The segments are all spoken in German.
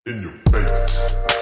In your face.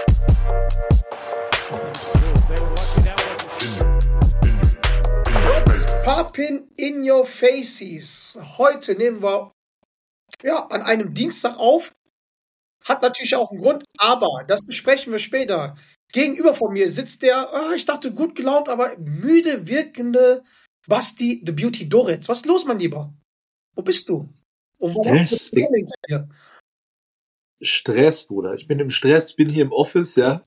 What's poppin' in your faces? Heute nehmen wir an einem Dienstag auf. Hat natürlich auch einen Grund, aber das besprechen wir später. Gegenüber von mir sitzt der, ich dachte gut gelaunt, aber müde wirkende Basti the Beauty Doritz. Was ist los, mein Lieber? Wo bist du? Und warum hast du Stress, Probleme hinter dir? Stress, Bruder. Ich bin im Stress, bin hier im Office, ja.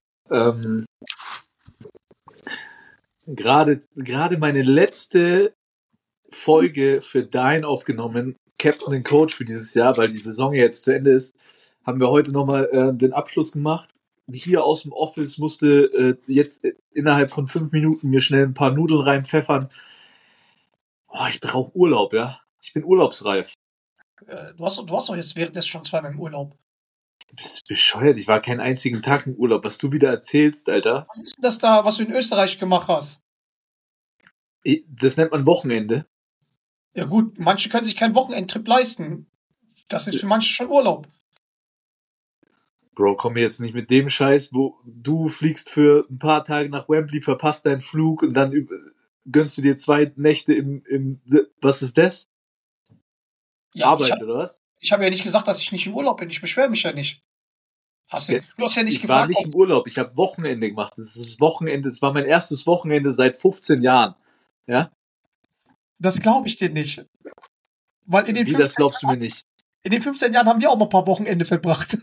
Gerade meine letzte Folge für Dine aufgenommen, Captain and Coach für dieses Jahr, weil die Saison jetzt zu Ende ist, haben wir heute nochmal den Abschluss gemacht. Hier aus dem Office musste jetzt innerhalb von 5 Minuten mir schnell ein paar Nudeln reinpfeffern. Oh, ich brauche Urlaub, ja. Ich bin urlaubsreif. Du hast doch jetzt währenddessen schon zweimal im Urlaub. Du bist bescheuert. Ich war keinen einzigen Tag im Urlaub. Was du wieder erzählst, Alter. Was ist denn das da, was du in Österreich gemacht hast? Das nennt man Wochenende. Ja gut, manche können sich keinen Wochenendtrip leisten. Das ist für manche schon Urlaub. Bro, komm mir jetzt nicht mit dem Scheiß, wo du fliegst für ein paar Tage nach Wembley, verpasst deinen Flug und dann gönnst du dir 2 Nächte was ist das? Ja, Arbeit, oder was? ich habe ja nicht gesagt, dass ich nicht im Urlaub bin. Ich beschwere mich ja nicht. Du hast ja nicht Ich war gefragt, nicht im Urlaub, ich habe Wochenende gemacht. Das ist das Wochenende, das war mein erstes Wochenende seit 15 Jahren. Ja? das glaube ich dir nicht. Weil in den, Wie, 15, das glaubst du mir nicht? in den 15 Jahren haben wir auch mal ein paar Wochenende verbracht.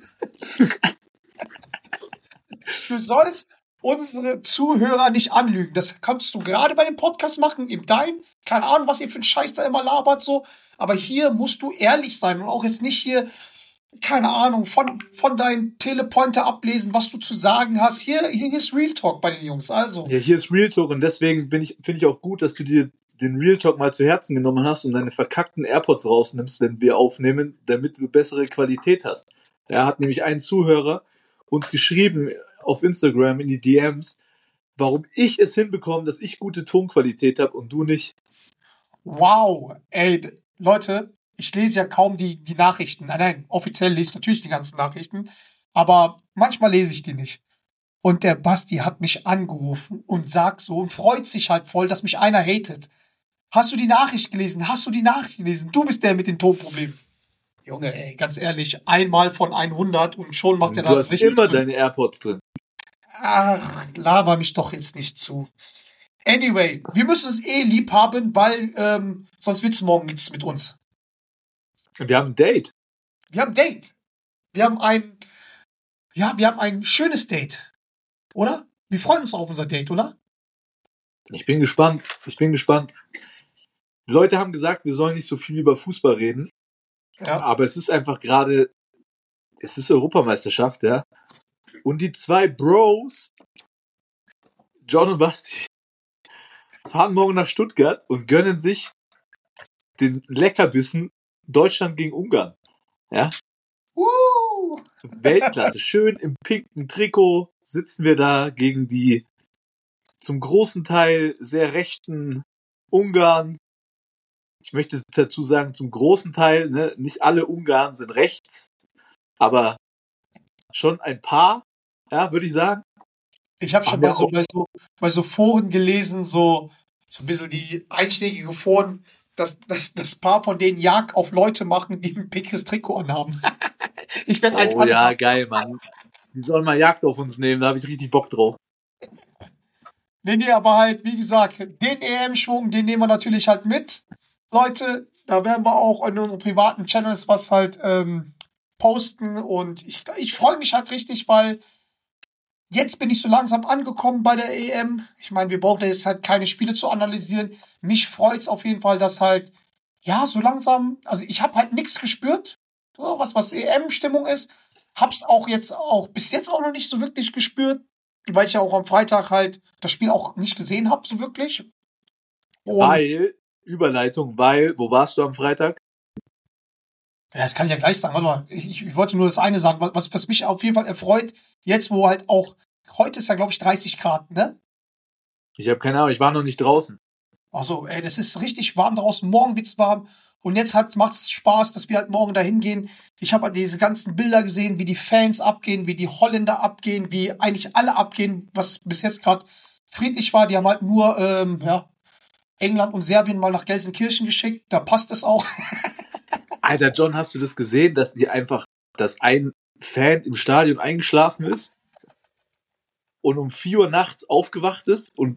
Du sollst unsere Zuhörer nicht anlügen. Das kannst du gerade bei dem Podcast machen, im Dein. Keine Ahnung, was ihr für einen Scheiß da immer labert, so. Aber hier musst du ehrlich sein und auch jetzt nicht hier, keine Ahnung, von deinen Telepointer ablesen, was du zu sagen hast. Hier ist Real Talk bei den Jungs, also. Ja, hier ist Real Talk und deswegen finde ich auch gut, dass du dir den Real Talk mal zu Herzen genommen hast und deine verkackten AirPods rausnimmst, wenn wir aufnehmen, damit du bessere Qualität hast. Da hat nämlich ein Zuhörer uns geschrieben auf Instagram in die DMs, warum ich es hinbekomme, dass ich gute Tonqualität habe und du nicht. Wow, ey, Leute, ich lese ja kaum die Nachrichten. Nein, offiziell lese ich natürlich die ganzen Nachrichten, aber manchmal lese ich die nicht. Und der Basti hat mich angerufen und sagt so und freut sich halt voll, dass mich einer hatet. Hast du die Nachricht gelesen? Hast du die Nachricht gelesen? Du bist der mit den Tonproblemen. Junge, ey, ganz ehrlich, einmal von 100 und schon macht er Du das hast richtig. immer deine AirPods drin. Ach, laber mich doch jetzt nicht zu. Anyway, wir müssen uns lieb haben, weil sonst wird's morgen nichts mit uns. Wir haben ein Date. Wir haben ein Date. Wir haben ein schönes Date. Oder? Wir freuen uns auf unser Date, oder? Ich bin gespannt. Die Leute haben gesagt, wir sollen nicht so viel über Fußball reden. Ja. Aber es ist einfach gerade, es ist Europameisterschaft, ja. Und die 2 Bros, John und Basti, fahren morgen nach Stuttgart und gönnen sich den Leckerbissen Deutschland gegen Ungarn. Ja. Weltklasse. Schön im pinken Trikot sitzen wir da gegen die zum großen Teil sehr rechten Ungarn. Ich möchte dazu sagen, zum großen Teil, ne, nicht alle Ungarn sind rechts, aber schon ein paar, ja, würde ich sagen. Ich habe schon bei so Foren gelesen, so ein bisschen die einschlägige Foren, dass das Paar von denen Jagd auf Leute machen, die ein pinkes Trikot anhaben. Ich werde eins Oh ja, geil, Mann. Die sollen mal Jagd auf uns nehmen, da habe ich richtig Bock drauf. Nee, aber halt, wie gesagt, den EM-Schwung, den nehmen wir natürlich halt mit. Leute, da werden wir auch in unseren privaten Channels was halt posten und ich freue mich halt richtig, weil jetzt bin ich so langsam angekommen bei der EM. Ich meine, wir brauchen jetzt halt keine Spiele zu analysieren. Mich freut es auf jeden Fall, dass halt, ja, so langsam, also ich habe halt nichts gespürt, so was EM-Stimmung ist. Hab's bis jetzt auch noch nicht so wirklich gespürt, weil ich ja auch am Freitag halt das Spiel auch nicht gesehen habe, so wirklich. Und Überleitung, wo warst du am Freitag? ja, das kann ich ja gleich sagen. Warte mal, ich wollte nur das eine sagen, was mich auf jeden Fall erfreut, jetzt wo halt auch, heute ist ja glaube ich 30 Grad, ne? Ich habe keine Ahnung, ich war noch nicht draußen. Also, ey, das ist richtig warm draußen, morgen wird's warm Und jetzt macht es Spaß, dass wir halt morgen dahin gehen. Ich habe halt diese ganzen Bilder gesehen, wie die Fans abgehen, wie die Holländer abgehen, wie eigentlich alle abgehen, was bis jetzt gerade friedlich war. Die haben halt nur England und Serbien mal nach Gelsenkirchen geschickt. Da passt es auch. Alter, John, hast du das gesehen, dass ein Fan im Stadion eingeschlafen ist und um 4 Uhr nachts aufgewacht ist und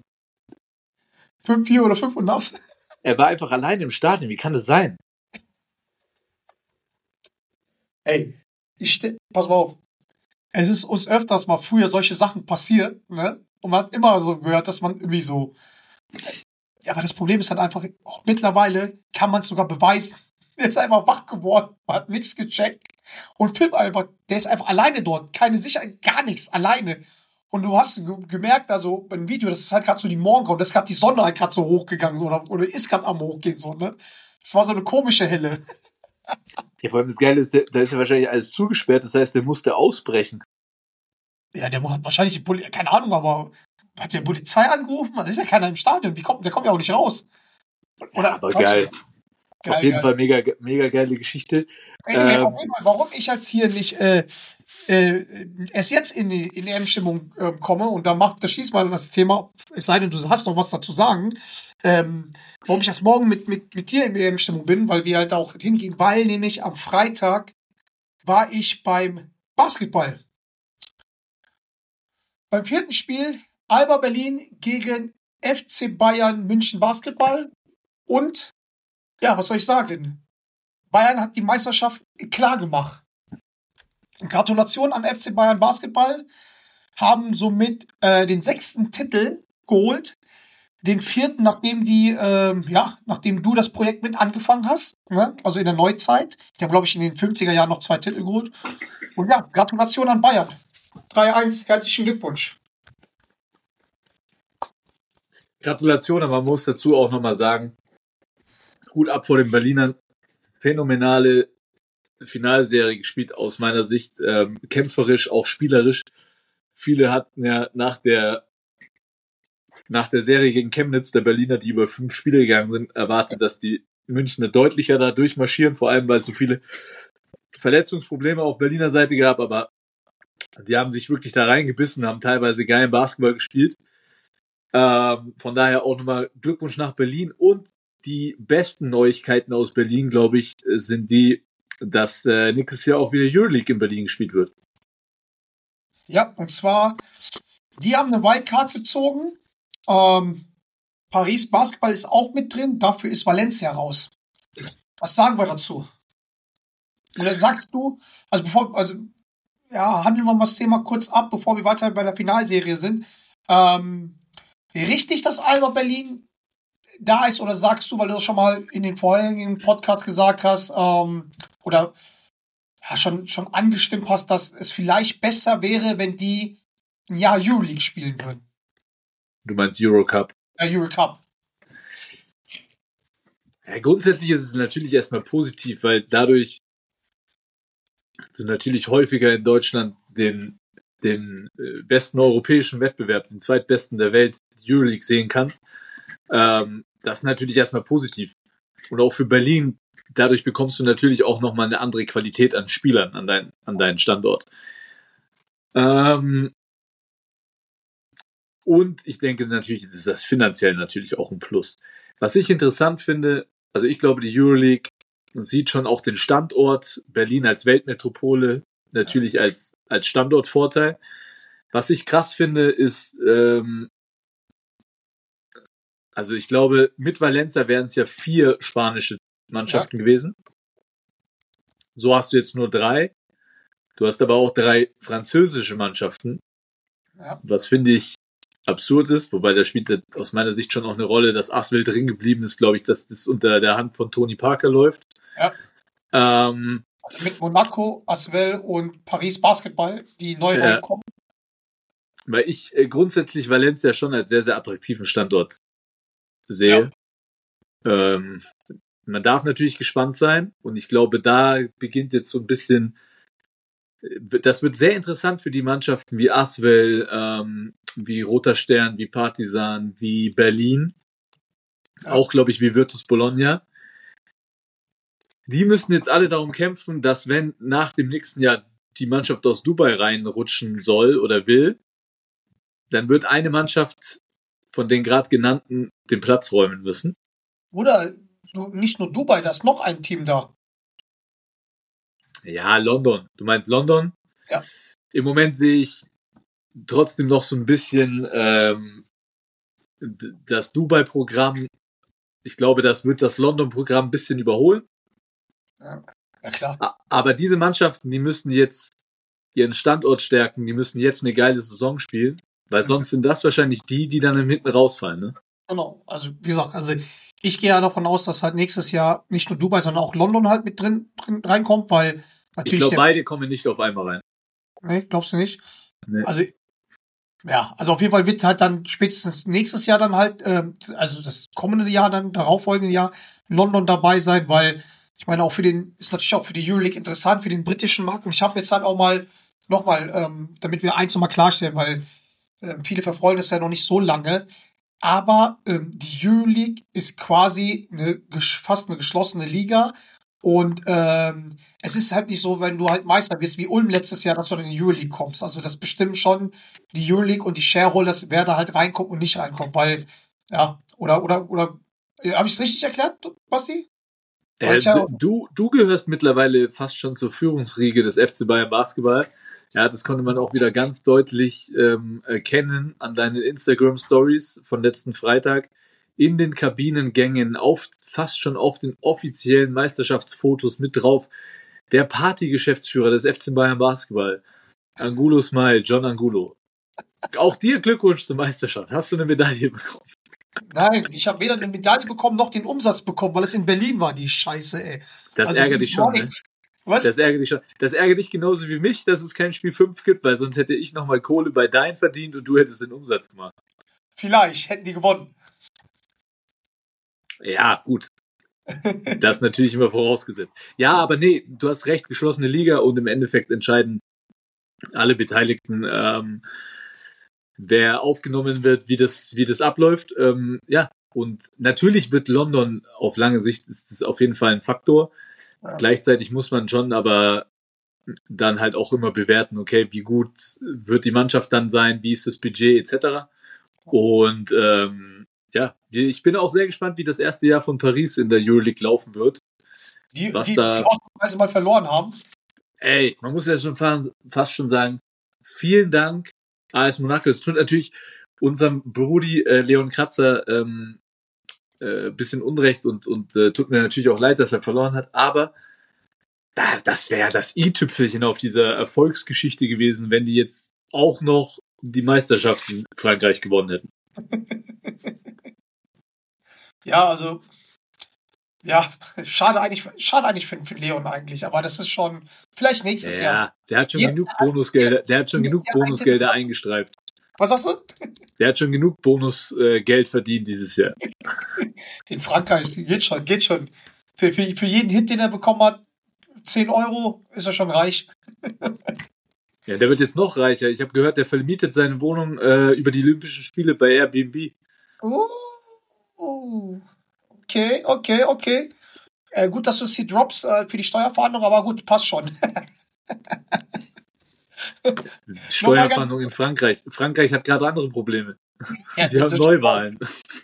4 oder 5 und nass. er war einfach alleine im Stadion. Wie kann das sein? Ey, pass mal auf. Es ist uns öfters mal früher solche Sachen passiert, ne? Und man hat immer so gehört, dass man irgendwie so. Ja, aber das Problem ist halt einfach, auch mittlerweile kann man es sogar beweisen. Der ist einfach wach geworden, hat nichts gecheckt und filmt einfach. Der ist einfach alleine dort. Keine Sicherheit, gar nichts, alleine. Und du hast gemerkt, also beim Video, das ist halt gerade so die Morgengrauen, das ist gerade die Sonne halt gerade so hochgegangen so, oder ist gerade am Hochgehen so, ne? Das war so eine komische Helle. Ja, vor allem das Geile ist, da ist ja wahrscheinlich alles zugesperrt, das heißt, der musste ausbrechen. Ja, der hat wahrscheinlich die Polizei, keine Ahnung, aber hat der Polizei angerufen? Da ist ja keiner im Stadion, der kommt ja auch nicht raus. Oder, ja, aber geil. Auf jeden Fall mega, mega geile Geschichte. Auf jeden Fall, warum ich jetzt hier nicht erst jetzt in die EM-Stimmung komme und da schließt mal das Thema, es sei denn, du hast noch was dazu sagen, warum ich erst morgen mit dir in EM-Stimmung bin, weil wir halt auch hingehen, weil nämlich am Freitag war ich beim Basketball. Beim 4. Spiel Alba Berlin gegen FC Bayern München Basketball und ja, was soll ich sagen? Bayern hat die Meisterschaft klar gemacht. Gratulation an FC Bayern Basketball, haben somit den 6. Titel geholt, den 4., nachdem du das Projekt mit angefangen hast, ne? Also in der Neuzeit. Die haben, glaube ich, in den 50er Jahren noch 2 Titel geholt. Und ja, Gratulation an Bayern. 3-1, herzlichen Glückwunsch. Gratulation, aber man muss dazu auch nochmal sagen, Hut ab vor den Berlinern, phänomenale Finalserie gespielt aus meiner Sicht, kämpferisch, auch spielerisch. Viele hatten ja nach der Serie gegen Chemnitz, der Berliner, die über 5 Spiele gegangen sind, erwartet, dass die Münchner deutlicher da durchmarschieren, vor allem weil es so viele Verletzungsprobleme auf Berliner Seite gab, aber die haben sich wirklich da reingebissen, haben teilweise geilen Basketball gespielt. Von daher auch nochmal Glückwunsch nach Berlin, und die besten Neuigkeiten aus Berlin, glaube ich, sind die, dass nächstes Jahr auch wieder Euroleague in Berlin gespielt wird. Ja, und zwar, die haben eine Wildcard gezogen. Paris Basketball ist auch mit drin, dafür ist Valencia raus. Was sagen wir dazu? Oder sagst du, handeln wir mal das Thema kurz ab, bevor wir weiter bei der Finalserie sind. Richtig, dass Alba Berlin da ist, oder sagst du, weil du das schon mal in den vorherigen Podcasts gesagt hast, oder ja, schon angestimmt hast, dass es vielleicht besser wäre, wenn die ein Jahr Euroleague spielen würden? Du meinst Eurocup? Eurocup. Ja, grundsätzlich ist es natürlich erstmal positiv, weil dadurch du natürlich häufiger in Deutschland den besten europäischen Wettbewerb, den zweitbesten der Welt, die Euroleague, sehen kannst. Das ist natürlich erstmal positiv. Und auch für Berlin, dadurch bekommst du natürlich auch nochmal eine andere Qualität an Spielern an deinen Standort. Und ich denke natürlich, ist das finanziell natürlich auch ein Plus. Was ich interessant finde, also ich glaube, die Euroleague sieht schon auch den Standort Berlin als Weltmetropole natürlich als Standortvorteil. Was ich krass finde, ist, also ich glaube, mit Valencia wären es ja 4 spanische Mannschaften gewesen. So hast du jetzt nur 3. Du hast aber auch 3 französische Mannschaften. Ja. Was finde ich absurd ist, wobei da spielt aus meiner Sicht schon auch eine Rolle, dass Asvel drin geblieben ist, glaube ich, dass das unter der Hand von Tony Parker läuft. Ja. Mit Monaco, Asvel und Paris Basketball, die neu reinkommen. Weil ich grundsätzlich Valencia schon als sehr, sehr attraktiven Standort sehe. Ja. Man darf natürlich gespannt sein, und ich glaube, da beginnt jetzt so ein bisschen, das wird sehr interessant für die Mannschaften wie Asvel, wie Roter Stern, wie Partizan, wie Berlin, auch, glaube ich, wie Virtus Bologna. Die müssen jetzt alle darum kämpfen, dass wenn nach dem nächsten Jahr die Mannschaft aus Dubai reinrutschen soll oder will, dann wird eine Mannschaft von den gerade genannten den Platz räumen müssen. Oder nicht nur Dubai, da ist noch ein Team da. Ja, London. Du meinst London? Ja. Im Moment sehe ich trotzdem noch so ein bisschen das Dubai-Programm. Ich glaube, das wird das London-Programm ein bisschen überholen. Ja, klar. Aber diese Mannschaften, die müssen jetzt ihren Standort stärken, die müssen jetzt eine geile Saison spielen, weil sonst sind das wahrscheinlich die dann hinten rausfallen, ne? Genau. Also, wie gesagt, ich gehe ja davon aus, dass halt nächstes Jahr nicht nur Dubai, sondern auch London halt mit drin reinkommt, weil natürlich. Ich glaube, beide kommen nicht auf einmal rein. Nee, glaubst du nicht? Nee. Also auf jeden Fall wird halt dann spätestens nächstes Jahr dann halt, also das kommende Jahr, dann darauffolgende Jahr, London dabei sein, weil ich meine, ist natürlich auch für die Euroleague interessant, für den britischen Markt. Und ich habe jetzt dann auch nochmal, damit wir eins nochmal klarstellen, weil viele verfolgen das ja noch nicht so lange, aber die Euroleague ist quasi fast eine geschlossene Liga. Und es ist halt nicht so, wenn du halt Meister bist, wie Ulm letztes Jahr, dass du in die Euroleague kommst. Also das bestimmen schon die Euroleague und die Shareholders, wer da halt reinkommt und nicht reinkommt. Weil, ja, oder habe ich es richtig erklärt, Basti? Du gehörst mittlerweile fast schon zur Führungsriege des FC Bayern Basketball. Ja, das konnte man auch wieder ganz deutlich erkennen an deinen Instagram-Stories von letzten Freitag. In den Kabinengängen, fast schon auf den offiziellen Meisterschaftsfotos mit drauf, der Partygeschäftsführer des FC Bayern Basketball, Angulo Smile, John Angulo. Auch dir Glückwunsch zur Meisterschaft. Hast du eine Medaille bekommen? Nein, ich habe weder eine Medaille bekommen, noch den Umsatz bekommen, weil es in Berlin war, die Scheiße, ey. Das ärgert dich schon, ne? Was? Das ärgert dich schon. Das ärgert dich genauso wie mich, dass es kein Spiel 5 gibt, weil sonst hätte ich nochmal Kohle bei deinen verdient und du hättest den Umsatz gemacht. Vielleicht hätten die gewonnen. Ja, gut. Das natürlich immer vorausgesetzt. Ja, aber nee, du hast recht, geschlossene Liga und im Endeffekt entscheiden alle Beteiligten, wer aufgenommen wird, wie das abläuft. Ja, und natürlich wird London auf lange Sicht, ist das auf jeden Fall ein Faktor. Ja. Gleichzeitig muss man schon aber dann halt auch immer bewerten, okay, wie gut wird die Mannschaft dann sein, wie ist das Budget etc. Und ja, ich bin auch sehr gespannt, wie das erste Jahr von Paris in der Euroleague laufen wird. Die ausnahmsweise mal verloren haben. Ey, man muss ja schon fast schon sagen, vielen Dank, AS Monaco. Es tut natürlich unserem Brudi Leon Kratzer bisschen Unrecht und tut mir natürlich auch leid, dass er verloren hat, aber das wäre das i-Tüpfelchen auf dieser Erfolgsgeschichte gewesen, wenn die jetzt auch noch die Meisterschaft in Frankreich gewonnen hätten. Ja, also ja, schade eigentlich für Leon eigentlich, aber das ist schon vielleicht nächstes Jahr. Ja, der hat schon genug Bonusgelder eingestreift. Was sagst du? Der hat schon genug Bonusgeld verdient dieses Jahr. In Frankreich geht schon. Für jeden Hit, den er bekommen hat, 10 Euro, ist er schon reich. Ja, der wird jetzt noch reicher. Ich habe gehört, der vermietet seine Wohnung über die Olympischen Spiele bei Airbnb. Okay. Gut, dass du es hier droppst für die Steuerverhandlung, aber gut, passt schon. Steuerverhandlung in Frankreich. Frankreich hat gerade andere Probleme. Ja, die haben Neuwahlen.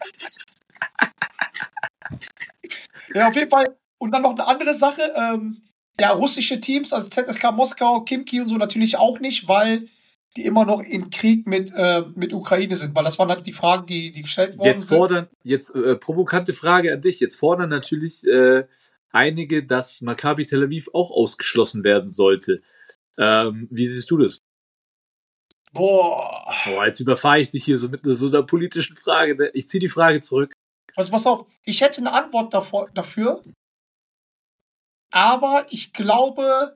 Ja, auf jeden Fall. Und dann noch eine andere Sache. Ja, russische Teams, also ZSK Moskau, Khimki und so natürlich auch nicht, weil die immer noch in Krieg mit Ukraine sind. Weil das waren halt die Fragen, die gestellt worden sind. Provokante Frage an dich. Jetzt fordern natürlich einige, dass Maccabi Tel Aviv auch ausgeschlossen werden sollte. Wie siehst du das? Boah, jetzt überfahre ich dich hier so mit so einer politischen Frage. Ich ziehe die Frage zurück. Also pass auf, ich hätte eine Antwort dafür, aber ich glaube,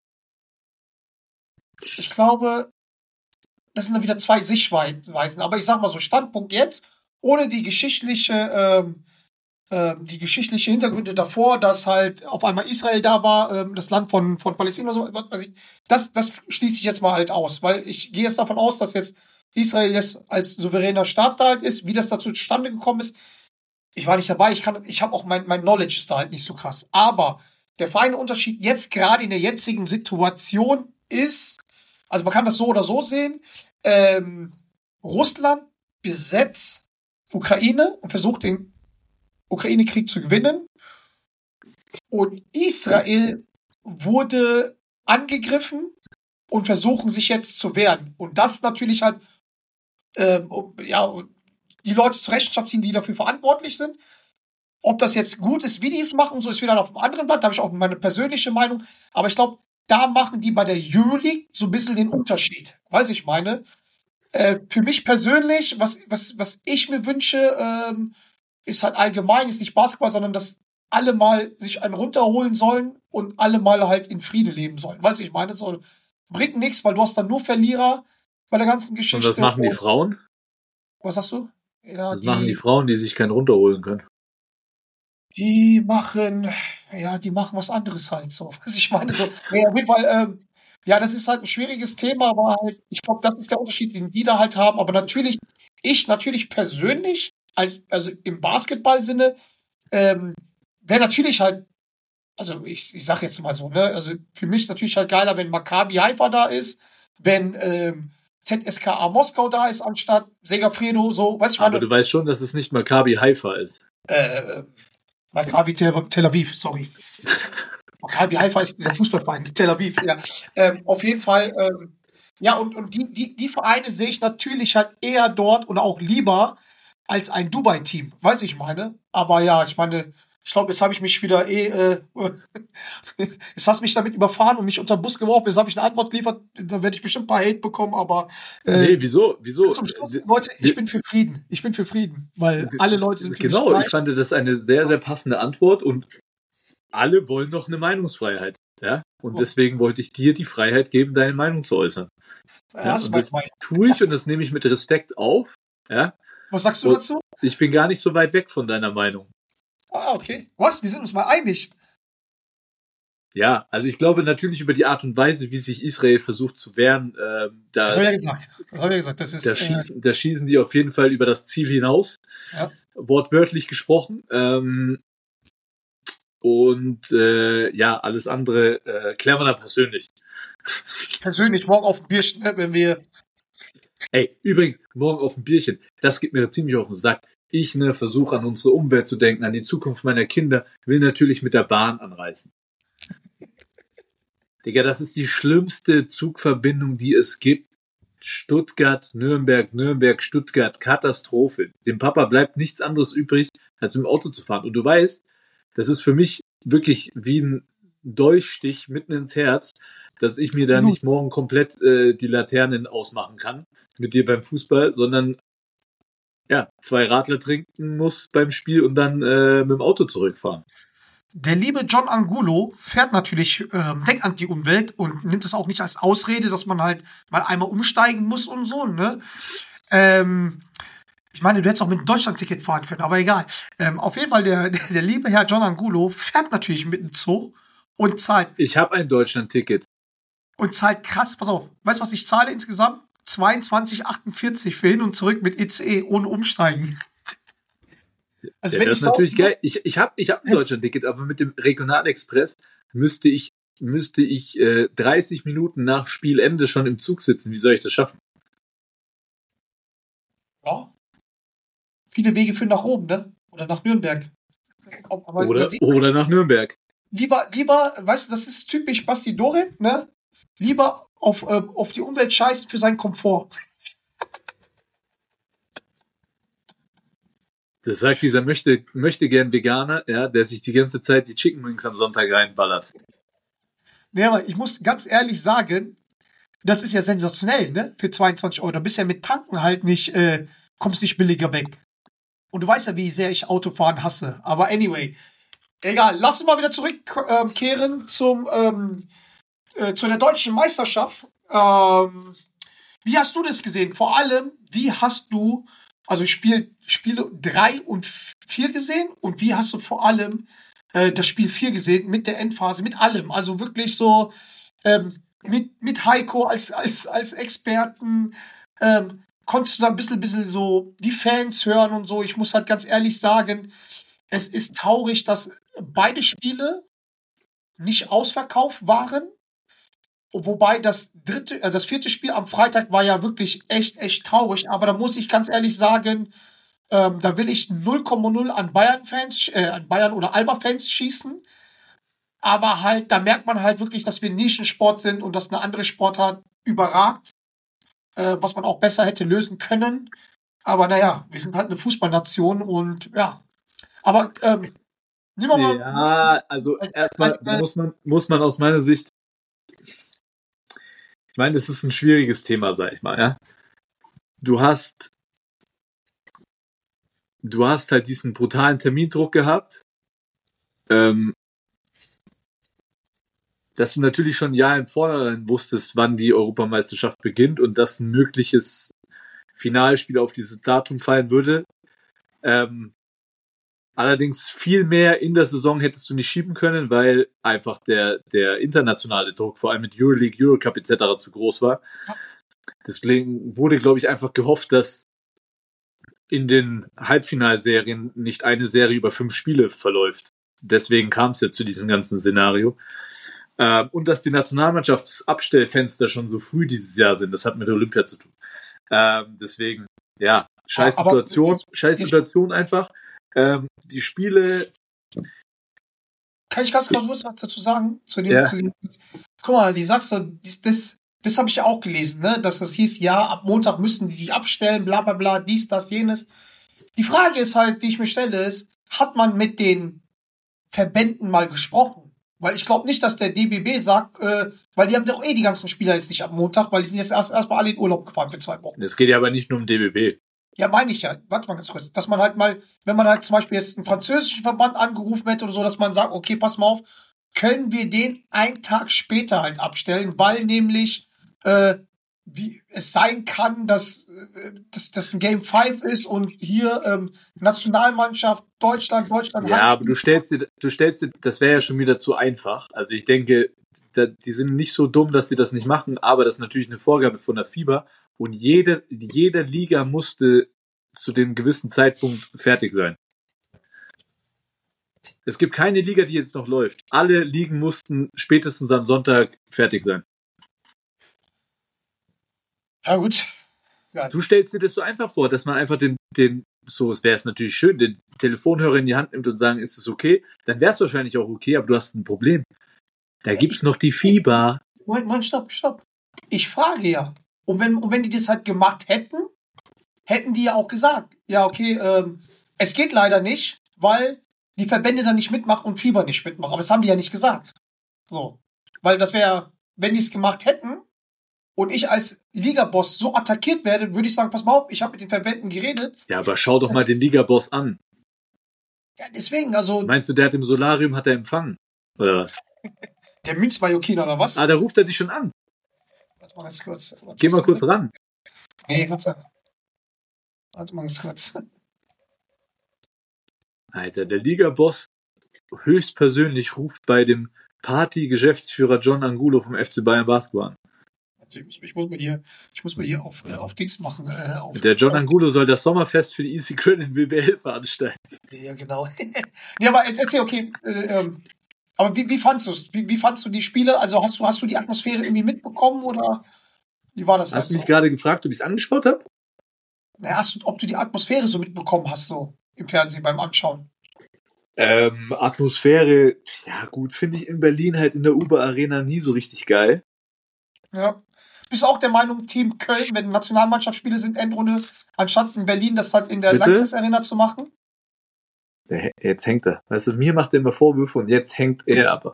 das sind dann wieder zwei Sichtweisen. Aber ich sag mal so, Standpunkt jetzt, ohne die geschichtliche Hintergründe davor, dass halt auf einmal Israel da war, das Land von Palästina oder so, was weiß ich, das schließe ich jetzt mal halt aus, weil ich gehe jetzt davon aus, dass jetzt Israel jetzt als souveräner Staat da halt ist, wie das dazu zustande gekommen ist. Ich war nicht dabei, ich habe auch mein Knowledge ist da halt nicht so krass. Aber Der feine Unterschied jetzt gerade in der jetzigen Situation ist, also man kann das so oder so sehen, Russland besetzt Ukraine und versucht den Ukraine-Krieg zu gewinnen. Und Israel wurde angegriffen und versuchen sich jetzt zu wehren. Und das natürlich halt, die Leute zur Rechenschaft ziehen, die dafür verantwortlich sind. Ob das jetzt gut ist, wie die es machen, so ist wieder auf einem anderen Blatt. Da habe ich auch meine persönliche Meinung. Aber ich glaube, da machen die bei der Euroleague so ein bisschen den Unterschied. Weiß ich meine. Für mich persönlich, was ich mir wünsche, ist halt allgemein, ist nicht Basketball, sondern dass alle mal sich einen runterholen sollen und alle mal halt in Friede leben sollen. Weiß ich meine, so bringt nichts, weil du hast dann nur Verlierer bei der ganzen Geschichte. Und was machen die Frauen? Was sagst du? Ja, Was machen die Frauen, die sich keinen runterholen können? Die machen was anderes halt so. Was ich meine, so. Nee, auf jeden Fall, das ist halt ein schwieriges Thema, aber halt, ich glaube, das ist der Unterschied, den die da halt haben. Aber natürlich, ich natürlich persönlich, also im Basketball-Sinne, wäre natürlich halt, also ich sag jetzt mal so, ne, also für mich ist natürlich halt geiler, wenn Maccabi Haifa da ist, wenn ZSKA Moskau da ist, anstatt Segafredo, so, weißt du, Aber du weißt schon, dass es nicht Maccabi Haifa ist. Maccabi Tel Aviv, sorry. Maccabi Haifa ist dieser Fußballverein, Tel Aviv, ja. Auf jeden Fall, und die Vereine sehe ich natürlich halt eher dort und auch lieber als ein Dubai-Team, weiß ich meine. Aber ja, ich meine, ich glaube, jetzt habe ich mich wieder jetzt hast du mich damit überfahren und mich unter den Bus geworfen, jetzt habe ich eine Antwort geliefert, dann werde ich bestimmt ein paar Hate bekommen, aber nee, wieso? Zum Schluss, Leute, ich bin für Frieden, weil alle Leute sind für mich Genau, gleich. ich fand das eine sehr, sehr passende Antwort und alle wollen noch eine Meinungsfreiheit. Ja? Und deswegen wollte ich dir die Freiheit geben, deine Meinung zu äußern. Ja? Und das tue ich und das nehme ich mit Respekt auf. Ja? Was sagst du dazu? Ich bin gar nicht so weit weg von deiner Meinung. Ah, okay. Was? Wir sind uns mal einig. Ja, also ich glaube natürlich über die Art und Weise, wie sich Israel versucht zu wehren, das habe ich ja gesagt. Das ist, da schießen die auf jeden Fall über das Ziel hinaus. Ja. Wortwörtlich gesprochen. Alles andere klären wir dann persönlich. Persönlich morgen auf dem Bierchen, ne, wenn wir... Hey, übrigens, morgen auf dem Bierchen, das geht mir ziemlich auf den Sack. Ich versuche an unsere Umwelt zu denken, an die Zukunft meiner Kinder, will natürlich mit der Bahn anreisen. Digga, das ist die schlimmste Zugverbindung, die es gibt. Stuttgart, Nürnberg, Nürnberg, Stuttgart, Katastrophe. Dem Papa bleibt nichts anderes übrig, als mit dem Auto zu fahren. Und du weißt, das ist für mich wirklich wie ein Dolchstich mitten ins Herz, dass ich mir da nicht morgen komplett die Laternen ausmachen kann mit dir beim Fußball, sondern 2 Radler trinken muss beim Spiel und dann mit dem Auto zurückfahren. Der liebe John Angulo fährt natürlich denkt an die Umwelt und nimmt es auch nicht als Ausrede, dass man halt mal einmal umsteigen muss und so, ne? Ich meine, du hättest auch mit einem Deutschland-Ticket fahren können, aber egal. Auf jeden Fall, der liebe Herr John Angulo fährt natürlich mit dem Zug und zahlt. Ich habe ein Deutschland-Ticket. Und zahlt krass, pass auf, weißt du, was ich zahle insgesamt? 22,48 für hin und zurück mit ECE ohne Umsteigen. Also wenn das ist natürlich geil. Ich hab ein Deutschland-Ticket, aber mit dem Regionalexpress müsste ich 30 Minuten nach Spielende schon im Zug sitzen. Wie soll ich das schaffen? Ja. Viele Wege führen nach Rom, ne? Oder nach Nürnberg. Aber oder nach Nürnberg. Lieber, weißt du, das ist typisch Basti Dorin, ne? Lieber auf die Umwelt scheißen für seinen Komfort. Das sagt dieser möchte gern Veganer, ja, der sich die ganze Zeit die Chicken Wings am Sonntag reinballert. Ja, aber ich muss ganz ehrlich sagen, das ist ja sensationell, ne? Für 22 Euro. Da bist ja mit Tanken halt nicht, kommst nicht billiger weg. Und du weißt ja, wie sehr ich Autofahren hasse. Aber anyway, egal. Lass uns mal wieder zurückkehren zu der deutschen Meisterschaft. Wie hast du das gesehen? Vor allem, wie hast du Spiele 3 und 4 gesehen? Und wie hast du vor allem das Spiel 4 gesehen mit der Endphase, mit allem? Also wirklich so mit Heiko als Experten. Konntest du da ein bisschen so die Fans hören und so? Ich muss halt ganz ehrlich sagen, es ist traurig, dass beide Spiele nicht ausverkauft waren. Wobei das vierte Spiel am Freitag war ja wirklich echt traurig. Aber da muss ich ganz ehrlich sagen, da will ich 0,0 an Bayern-Fans, an Bayern- oder Alba-Fans schießen. Aber halt, da merkt man halt wirklich, dass wir Nischensport sind und dass eine andere Sportart überragt, was man auch besser hätte lösen können. Aber naja, wir sind halt eine Fußballnation und ja. Aber nehmen wir mal. Ja, also erstmal muss man aus meiner Sicht, ich meine, das ist ein schwieriges Thema, sag ich mal, ja. Du hast halt diesen brutalen Termindruck gehabt, dass du natürlich schon ein Jahr im Vorhinein wusstest, wann die Europameisterschaft beginnt und dass ein mögliches Finalspiel auf dieses Datum fallen würde. Allerdings viel mehr in der Saison hättest du nicht schieben können, weil einfach der internationale Druck, vor allem mit Euroleague, Eurocup etc. zu groß war. Deswegen wurde, glaube ich, einfach gehofft, dass in den Halbfinalserien nicht eine Serie über 5 Spiele verläuft. Deswegen kam es ja zu diesem ganzen Szenario. Und dass die Nationalmannschaftsabstellfenster schon so früh dieses Jahr sind, das hat mit Olympia zu tun. Deswegen, ja, scheiß Situation einfach. Die Spiele. Kann ich ganz kurz was dazu sagen? Guck mal, die sagst du, das habe ich ja auch gelesen, ne? Dass das hieß, ja, ab Montag müssen die abstellen, bla bla bla, dies, das, jenes. Die Frage ist halt, die ich mir stelle, ist, hat man mit den Verbänden mal gesprochen? Weil ich glaube nicht, dass der DBB sagt, weil die haben doch die ganzen Spieler jetzt nicht ab Montag, weil die sind jetzt erstmal alle in Urlaub gefahren für 2 Wochen. Es geht ja aber nicht nur um DBB. Ja, meine ich ja. Warte mal ganz kurz. Dass man halt mal, wenn man halt zum Beispiel jetzt einen französischen Verband angerufen hätte oder so, dass man sagt, okay, pass mal auf, können wir den einen Tag später halt abstellen, weil nämlich wie es sein kann, dass das ein Game 5 ist und hier Nationalmannschaft Deutschland. Ja, aber du stellst dir, das wäre ja schon wieder zu einfach. Also ich denke, die sind nicht so dumm, dass sie das nicht machen, aber das ist natürlich eine Vorgabe von der FIBA und jede Liga musste zu dem gewissen Zeitpunkt fertig sein. Es gibt keine Liga, die jetzt noch läuft. Alle Ligen mussten spätestens am Sonntag fertig sein. Ja, gut. Ja. Du stellst dir das so einfach vor, dass man einfach es wäre es natürlich schön, den Telefonhörer in die Hand nimmt und sagen, ist es okay? Dann wäre es wahrscheinlich auch okay, aber du hast ein Problem. Da gibt's noch die FIBA. Moment, stopp. Ich frage ja. Und wenn die das halt gemacht hätten die ja auch gesagt, ja, okay, es geht leider nicht, weil die Verbände dann nicht mitmachen und FIBA nicht mitmachen. Aber das haben die ja nicht gesagt. So. Weil das wäre, wenn die es gemacht hätten, und ich als Ligaboss so attackiert werde, würde ich sagen, pass mal auf, ich habe mit den Verbänden geredet. Ja, aber schau doch mal den Ligaboss an. Ja, deswegen, also... Meinst du, der hat im Solarium empfangen? Oder was? Der Münzmajokin oder was? Da ruft er dich schon an. Warte mal ganz kurz. Geh mal kurz ran. Nee, warte mal ganz kurz. Alter, der Ligaboss höchstpersönlich ruft bei dem Party-Geschäftsführer John Angulo vom FC Bayern Basketball an. Ich muss mal hier auf Dings machen. Der John Angulo soll das Sommerfest für die Easy Credit BBL veranstalten. Ja, genau. Nee, aber erzähl, okay. Aber wie fandst du es? Wie fandst du die Spiele? Also hast du die Atmosphäre irgendwie mitbekommen oder wie war das? Hast du mich gerade gefragt, ob ich es angeschaut habe? Naja, ob du die Atmosphäre so mitbekommen hast, so im Fernsehen beim Anschauen? Atmosphäre, ja gut, finde ich in Berlin halt in der Uber Arena nie so richtig geil. Ja. Bist du auch der Meinung, Team Köln, wenn Nationalmannschaftsspiele sind, Endrunde, anstatt in Berlin das halt in der Lanxess Arena zu machen? Jetzt hängt er. Weißt du, mir macht er immer Vorwürfe und jetzt hängt er aber.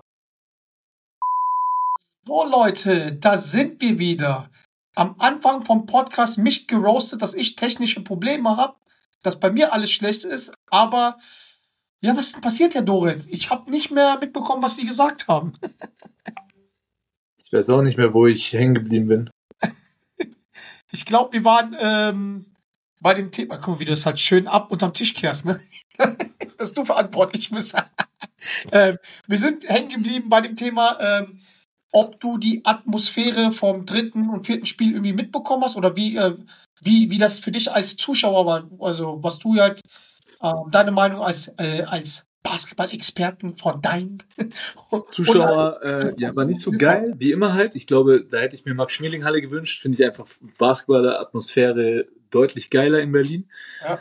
So Leute, da sind wir wieder. Am Anfang vom Podcast mich geroastet, dass ich technische Probleme habe, dass bei mir alles schlecht ist, aber ja, was ist denn passiert, Herr Dorit? Ich habe nicht mehr mitbekommen, was Sie gesagt haben. Ich weiß auch nicht mehr, wo ich hängen geblieben bin. Ich glaube, wir waren bei dem Thema, guck mal, wie du das halt schön ab unterm Tisch kehrst, ne? Dass du verantwortlich bist. Wir sind hängen geblieben bei dem Thema, ob du die Atmosphäre vom 3. und 4. Spiel irgendwie mitbekommen hast oder wie das für dich als Zuschauer war. Also was du halt, deine Meinung als Basketball-Experten von Dein. Zuschauer, war nicht so geil, wie immer halt. Ich glaube, da hätte ich mir Max-Schmeling-Halle gewünscht. Finde ich einfach Basketballer-Atmosphäre deutlich geiler in Berlin. Ja.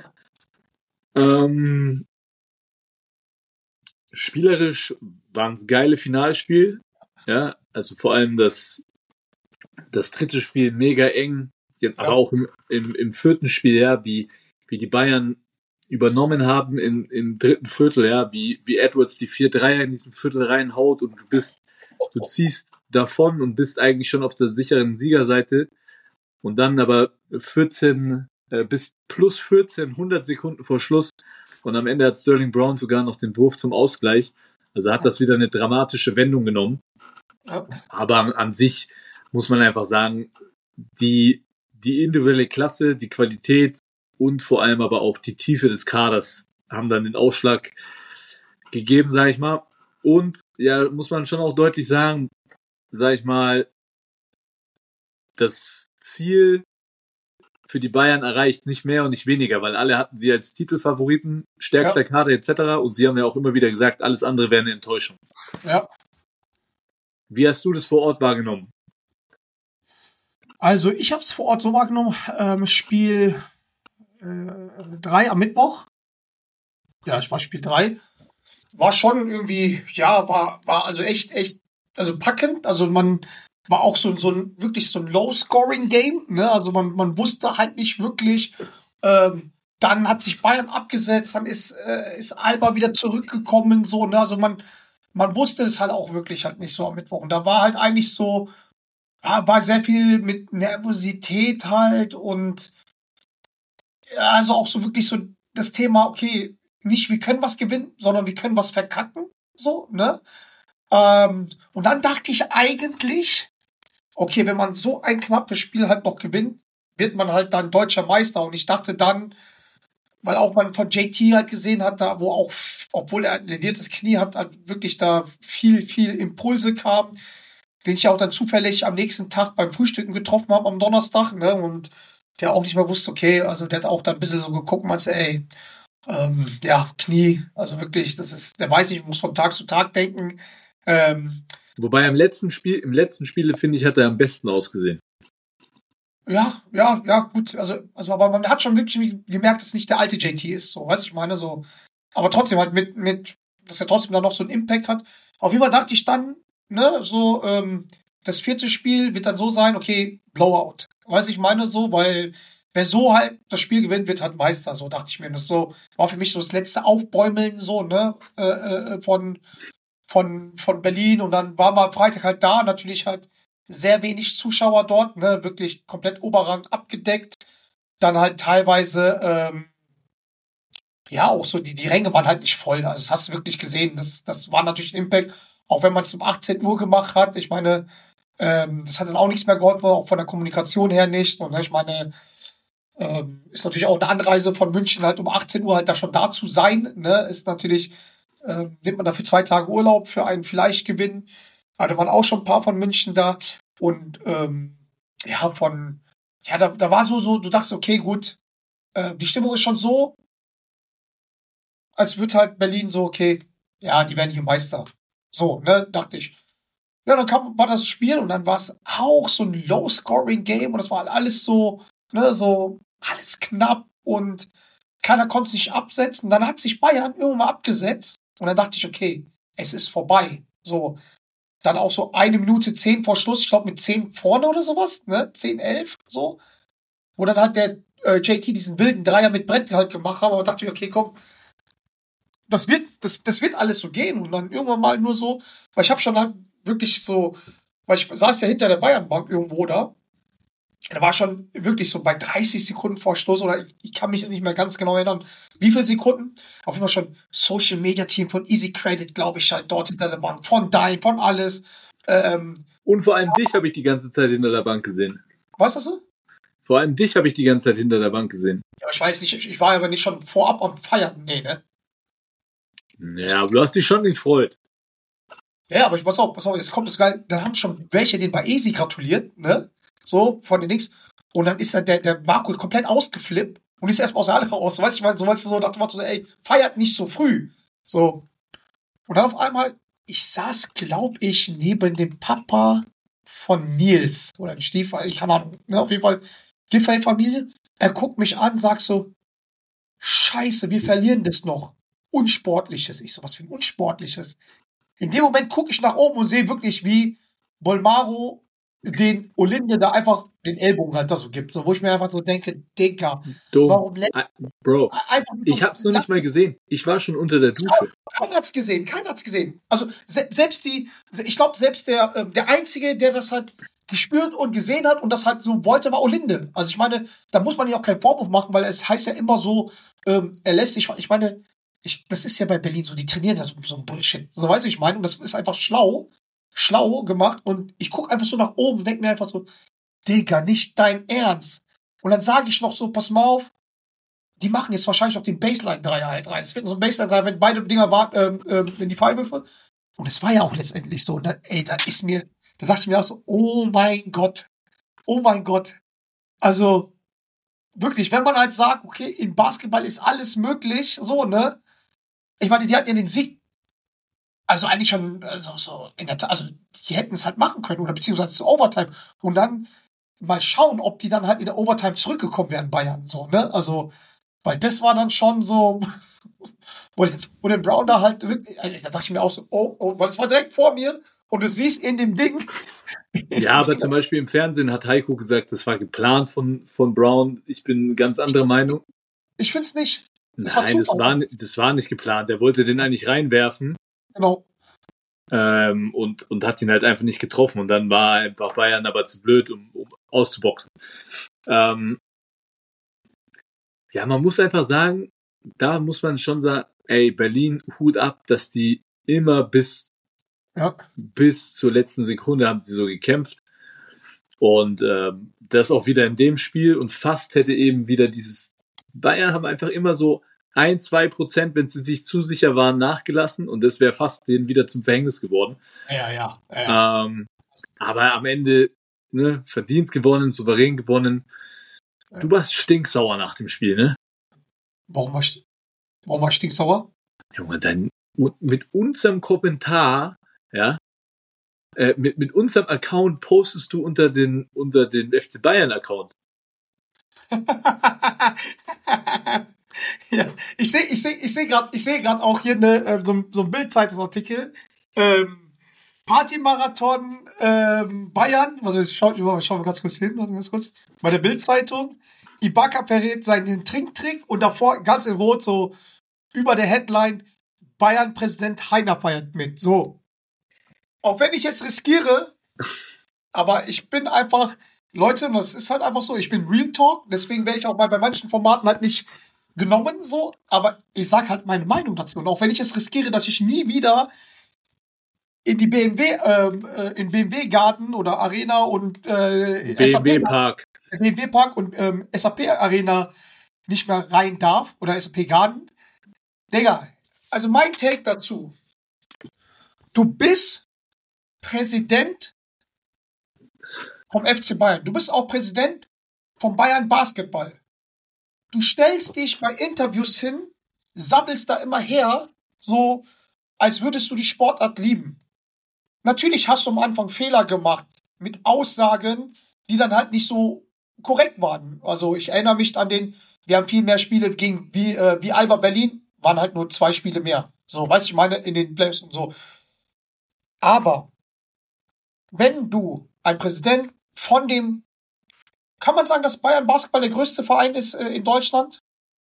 Spielerisch war es geile Finalspiel. Ja, also vor allem das dritte Spiel mega eng. Aber auch im vierten Spiel, ja, wie die Bayern übernommen haben im dritten Viertel, ja, wie Edwards die 4 Dreier in diesem Viertel reinhaut und du ziehst davon und bist eigentlich schon auf der sicheren Siegerseite und dann aber 14 bis plus 14, 100 Sekunden vor Schluss und am Ende hat Sterling Brown sogar noch den Wurf zum Ausgleich. Also hat das wieder eine dramatische Wendung genommen. Aber an sich muss man einfach sagen, die individuelle Klasse, die Qualität und vor allem aber auch die Tiefe des Kaders haben dann den Ausschlag gegeben, sag ich mal. Und ja, muss man schon auch deutlich sagen, sag ich mal, das Ziel für die Bayern erreicht nicht mehr und nicht weniger, weil alle hatten sie als Titelfavoriten, stärkster Kader etc. Und sie haben ja auch immer wieder gesagt, alles andere wäre eine Enttäuschung. Ja. Wie hast du das vor Ort wahrgenommen? Also ich habe es vor Ort so wahrgenommen, Spiel 3 am Mittwoch. Ja, es war Spiel 3. War schon irgendwie, ja, war also echt, also packend. Also man war auch so ein wirklich so ein Low-Scoring-Game, ne? Also man wusste halt nicht wirklich, dann hat sich Bayern abgesetzt, dann ist Alba wieder zurückgekommen, so, ne? Also man wusste es halt auch wirklich halt nicht so am Mittwoch. Und da war halt eigentlich so, war sehr viel mit Nervosität halt und also auch so wirklich so das Thema, okay, nicht wir können was gewinnen, sondern wir können was verkacken, so, ne? Und dann dachte ich eigentlich, okay, wenn man so ein knappes Spiel halt noch gewinnt, wird man halt dann deutscher Meister. Und ich dachte dann, weil auch man von JT halt gesehen hat, da wo auch, obwohl er ein lediertes Knie hat, halt wirklich da viel Impulse kam, den ich auch dann zufällig am nächsten Tag beim Frühstücken getroffen habe am Donnerstag, ne? Und der auch nicht mehr wusste, okay, also der hat auch da ein bisschen so geguckt, meinte, ey, ja, Knie, also wirklich, der weiß nicht, muss von Tag zu Tag denken. Wobei im letzten Spiel, finde ich, hat er am besten ausgesehen. Ja, gut, also, aber man hat schon wirklich gemerkt, dass es nicht der alte JT ist, so, weißt du, ich meine, so. Aber trotzdem halt dass er trotzdem da noch so einen Impact hat. Auf jeden Fall dachte ich dann, ne, so, das vierte Spiel wird dann so sein, okay, Blowout. Weißt du, ich meine so, weil wer so halt das Spiel gewinnt, wird halt Meister, so dachte ich mir. Das so, war für mich so das letzte Aufbäumeln, so, ne, von Berlin und dann war mal Freitag halt da, natürlich halt sehr wenig Zuschauer dort, ne, wirklich komplett Oberrang abgedeckt. Dann halt teilweise, ja, auch so, die Ränge waren halt nicht voll. Also das hast du wirklich gesehen. Das war natürlich ein Impact, auch wenn man es um 18 Uhr gemacht hat. Ich meine, das hat dann auch nichts mehr geholfen, auch von der Kommunikation her nicht. Und ich meine, ist natürlich auch eine Anreise von München halt um 18 Uhr halt da schon da zu sein, ne, ist natürlich, nimmt man dafür 2 Tage Urlaub für einen vielleicht Gewinn. Aber da waren auch schon ein paar von München da. Und ja, da war so, du dachtest, okay, gut, die Stimmung ist schon so, als würde halt Berlin so, okay, ja, die werden hier Meister. So, ne, dachte ich. Ja, dann war das Spiel und dann war es auch so ein Low-Scoring-Game und das war alles so, ne, so alles knapp und keiner konnte sich absetzen. Dann hat sich Bayern irgendwann mal abgesetzt und dann dachte ich, okay, es ist vorbei. So, dann auch so 1 Minute 10 vor Schluss, ich glaube mit 10 vorne oder sowas, ne, 10, 11, so. Wo dann halt der JT diesen wilden Dreier mit Brett halt gemacht hat, aber dachte ich, okay, komm, das wird alles so gehen und dann irgendwann mal nur so, weil ich habe schon halt wirklich so, weil ich saß ja hinter der Bayernbank irgendwo da, da war schon wirklich so bei 30 Sekunden vor Schluss oder ich kann mich jetzt nicht mehr ganz genau erinnern, wie viele Sekunden, auf jeden Fall schon Social Media Team von Easy Credit, glaube ich, halt dort hinter der Bank, von Dime, von alles. Und vor allem dich habe ich die ganze Zeit hinter der Bank gesehen. Was hast du? Vor allem dich habe ich die ganze Zeit hinter der Bank gesehen. Ja, ich weiß nicht, ich war aber nicht schon vorab am Feiern, nee, ne? Ja, aber du hast dich schon gefreut. Ja, aber pass auf, jetzt kommt das geil. Dann haben schon welche den bei Easy gratuliert, ne? So, von den Dings. Und dann ist der Marco komplett ausgeflippt und ist erstmal aus der Halle raus. Weißt du, ich meine, so, weißt du, so nach dem Motto, ey, feiert nicht so früh. So. Und dann auf einmal, ich saß, glaube ich, neben dem Papa von Nils oder ein Stiefvater, ich keine Ahnung, ne, auf jeden Fall Giffey-Familie. Er guckt mich an, sagt so, Scheiße, wir verlieren das noch. Unsportliches. Ich so, was für ein Unsportliches? In dem Moment gucke ich nach oben und sehe wirklich, wie Bolmaro den Olinde da einfach den Ellbogen halt da so gibt. So, wo ich mir einfach so denke, Digga, Dumm. warum Bro, einfach ich hab's noch nicht mal gesehen. Ich war schon unter der Dusche. Keiner hat's gesehen. Also selbst ich glaube, selbst der Einzige, der das halt gespürt und gesehen hat und das halt so wollte, war Olinde. Also ich meine, da muss man ja auch keinen Vorwurf machen, weil es heißt ja immer so, er lässt sich, ich meine, das ist ja bei Berlin so, die trainieren ja so ein Bullshit. So weiß ich meine, und das ist einfach schlau gemacht und ich gucke einfach so nach oben und denke mir einfach so, Digga, nicht dein Ernst. Und dann sage ich noch so, pass mal auf, die machen jetzt wahrscheinlich auch den Baseline-Dreier halt rein. Es wird so ein Baseline-Dreier, wenn beide Dinger warten, wenn die Freiwürfe. Und es war ja auch letztendlich so. Und dann, da dachte ich mir auch so, oh mein Gott. Also, wirklich, wenn man halt sagt, okay, im Basketball ist alles möglich, so, ne? Ich meine, die hatten ja den Sieg, also eigentlich schon, also so, also, die hätten es halt machen können, oder beziehungsweise zu Overtime. Und dann mal schauen, ob die dann halt in der Overtime zurückgekommen wären, Bayern, so, ne? Also, weil das war dann schon so, wo der Brown da halt wirklich, also da dachte ich mir auch so, oh, weil das war direkt vor mir und du siehst in dem Ding. Ja, aber zum Beispiel im Fernsehen hat Heiko gesagt, das war geplant von Brown. Ich bin ganz anderer Meinung. Ich find's nicht. Nein, das war nicht geplant. Er wollte den eigentlich reinwerfen. Genau. Und hat ihn halt einfach nicht getroffen. Und dann war einfach Bayern aber zu blöd, um auszuboxen. Ja, man muss einfach sagen, da muss man schon sagen, ey, Berlin, Hut ab, dass die immer bis zur letzten Sekunde haben sie so gekämpft. Und das auch wieder in dem Spiel. Und fast hätte eben wieder Bayern haben einfach immer so 1-2%, wenn sie sich zu sicher waren, nachgelassen. Und das wäre fast denen wieder zum Verhängnis geworden. Ja. Aber am Ende, ne, verdient gewonnen, souverän gewonnen. Du warst stinksauer nach dem Spiel, ne? Warum war ich stinksauer? Junge, mit unserem Kommentar, ja, mit unserem Account postest du unter den FC Bayern Account. Ja, ich sehe gerade auch hier so ein Bild-Zeitungsartikel. Partymarathon Bayern, also schauen wir ganz kurz hin, bei der Bild-Zeitung. Ibaka verrät seinen Trinktrick und davor ganz in Rot so über der Headline Bayern-Präsident Heiner feiert mit. So. Auch wenn ich jetzt riskiere, aber ich bin einfach, Leute, und das ist halt einfach so, ich bin Real Talk, deswegen werde ich auch mal bei manchen Formaten halt nicht genommen, so, aber ich sage halt meine Meinung dazu. Und auch wenn ich es riskiere, dass ich nie wieder in die in BMW Garden oder Arena und BMW Park und SAP Arena nicht mehr rein darf oder SAP Garden. Digga, also mein Take dazu. Du bist Präsident vom FC Bayern. Du bist auch Präsident vom Bayern Basketball. Du stellst dich bei Interviews hin, sammelst da immer her, so als würdest du die Sportart lieben. Natürlich hast du am Anfang Fehler gemacht mit Aussagen, die dann halt nicht so korrekt waren. Also ich erinnere mich an wir haben viel mehr Spiele gegen wie Alba Berlin, waren halt nur 2 Spiele mehr. So, weiß ich meine, in den Playoffs und so. Aber wenn du ein Präsident kann man sagen, dass Bayern Basketball der größte Verein ist in Deutschland?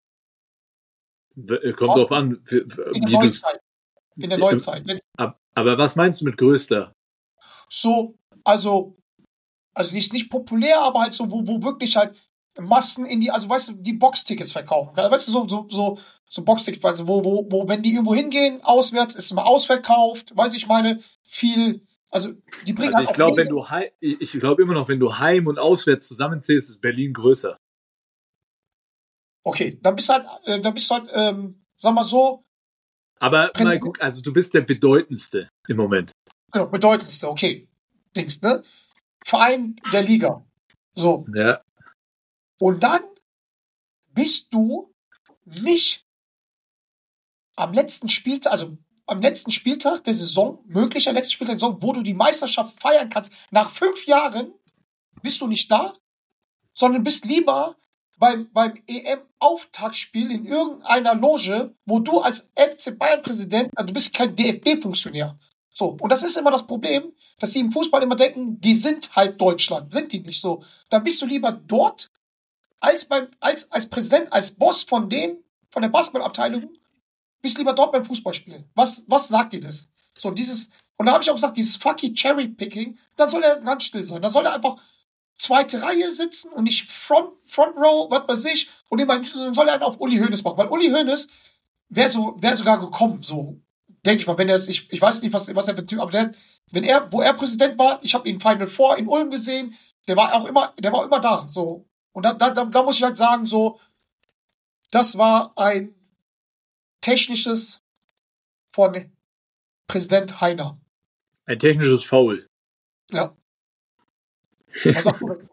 Kommt drauf an, in der Neuzeit. Aber was meinst du mit größter? So, also nicht populär, aber halt so, wo wirklich halt Massen also weißt du, die Boxtickets verkaufen. Weißt du, so Boxtickets, also wo, wenn die irgendwo hingehen, auswärts, ist immer ausverkauft, weiß ich meine, viel, also die bringen also halt ich glaube immer noch, wenn du Heim und Auswärts zusammenzählst, ist Berlin größer. Okay, dann bist du halt, sag mal so. Aber mal guck, also du bist der bedeutendste im Moment. Genau, bedeutendste, okay. Dings, ne? Verein der Liga. So. Ja. Und dann bist du nicht am letzten Spieltag, also am letzten Spieltag der Saison, möglicher letzter Spieltag der Saison, wo du die Meisterschaft feiern kannst, nach 5 Jahren bist du nicht da, sondern bist lieber beim EM-Auftaktspiel in irgendeiner Loge, wo du als FC Bayern-Präsident, also du bist kein DFB-Funktionär. So, und das ist immer das Problem, dass die im Fußball immer denken, die sind halt Deutschland, sind die nicht so. Dann bist du lieber dort als Präsident, als Boss von der Basketballabteilung, bist lieber dort beim Fußballspielen. Was sagt dir das? So, und da habe ich auch gesagt, dieses fucking Cherry-Picking, dann soll er ganz still sein. Dann soll er einfach zweite Reihe sitzen und nicht Front Row, was weiß ich, und dann soll er einen auf Uli Hoeneß machen. Weil Uli Hoeneß wäre sogar gekommen, so, denke ich mal, wenn er es, ich weiß nicht, was er für ein Typ, aber wo er Präsident war, ich habe ihn Final Four in Ulm gesehen, der war immer da, so. Und da muss ich halt sagen, so, das war ein technisches von Präsident Heiner. Ein technisches Foul. Ja. Was sagst du dazu?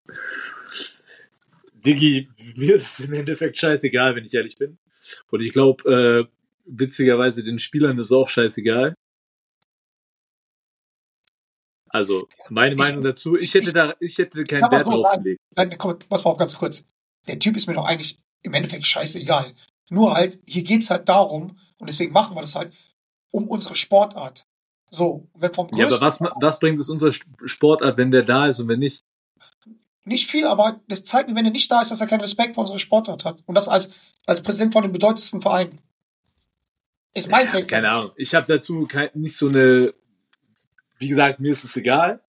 Diggi, mir ist es im Endeffekt scheißegal, wenn ich ehrlich bin. Und ich glaube, witzigerweise den Spielern ist es auch scheißegal. Also, meine Meinung dazu, ich hätte keinen Wert drauf gelegt. Nein, komm, pass mal auf ganz kurz. Der Typ ist mir doch eigentlich im Endeffekt scheißegal. Nur halt, hier geht's halt darum, und deswegen machen wir das halt, um unsere Sportart. So, wenn vom größten... Ja, aber was bringt es unserer Sportart, wenn der da ist und wenn nicht? Nicht viel, aber das zeigt mir, wenn er nicht da ist, dass er keinen Respekt vor unserer Sportart hat. Und das als Präsident von dem bedeutendsten Verein. Ist mein Take. Keine Ahnung. Ich habe dazu nicht so eine... Wie gesagt, mir ist es egal.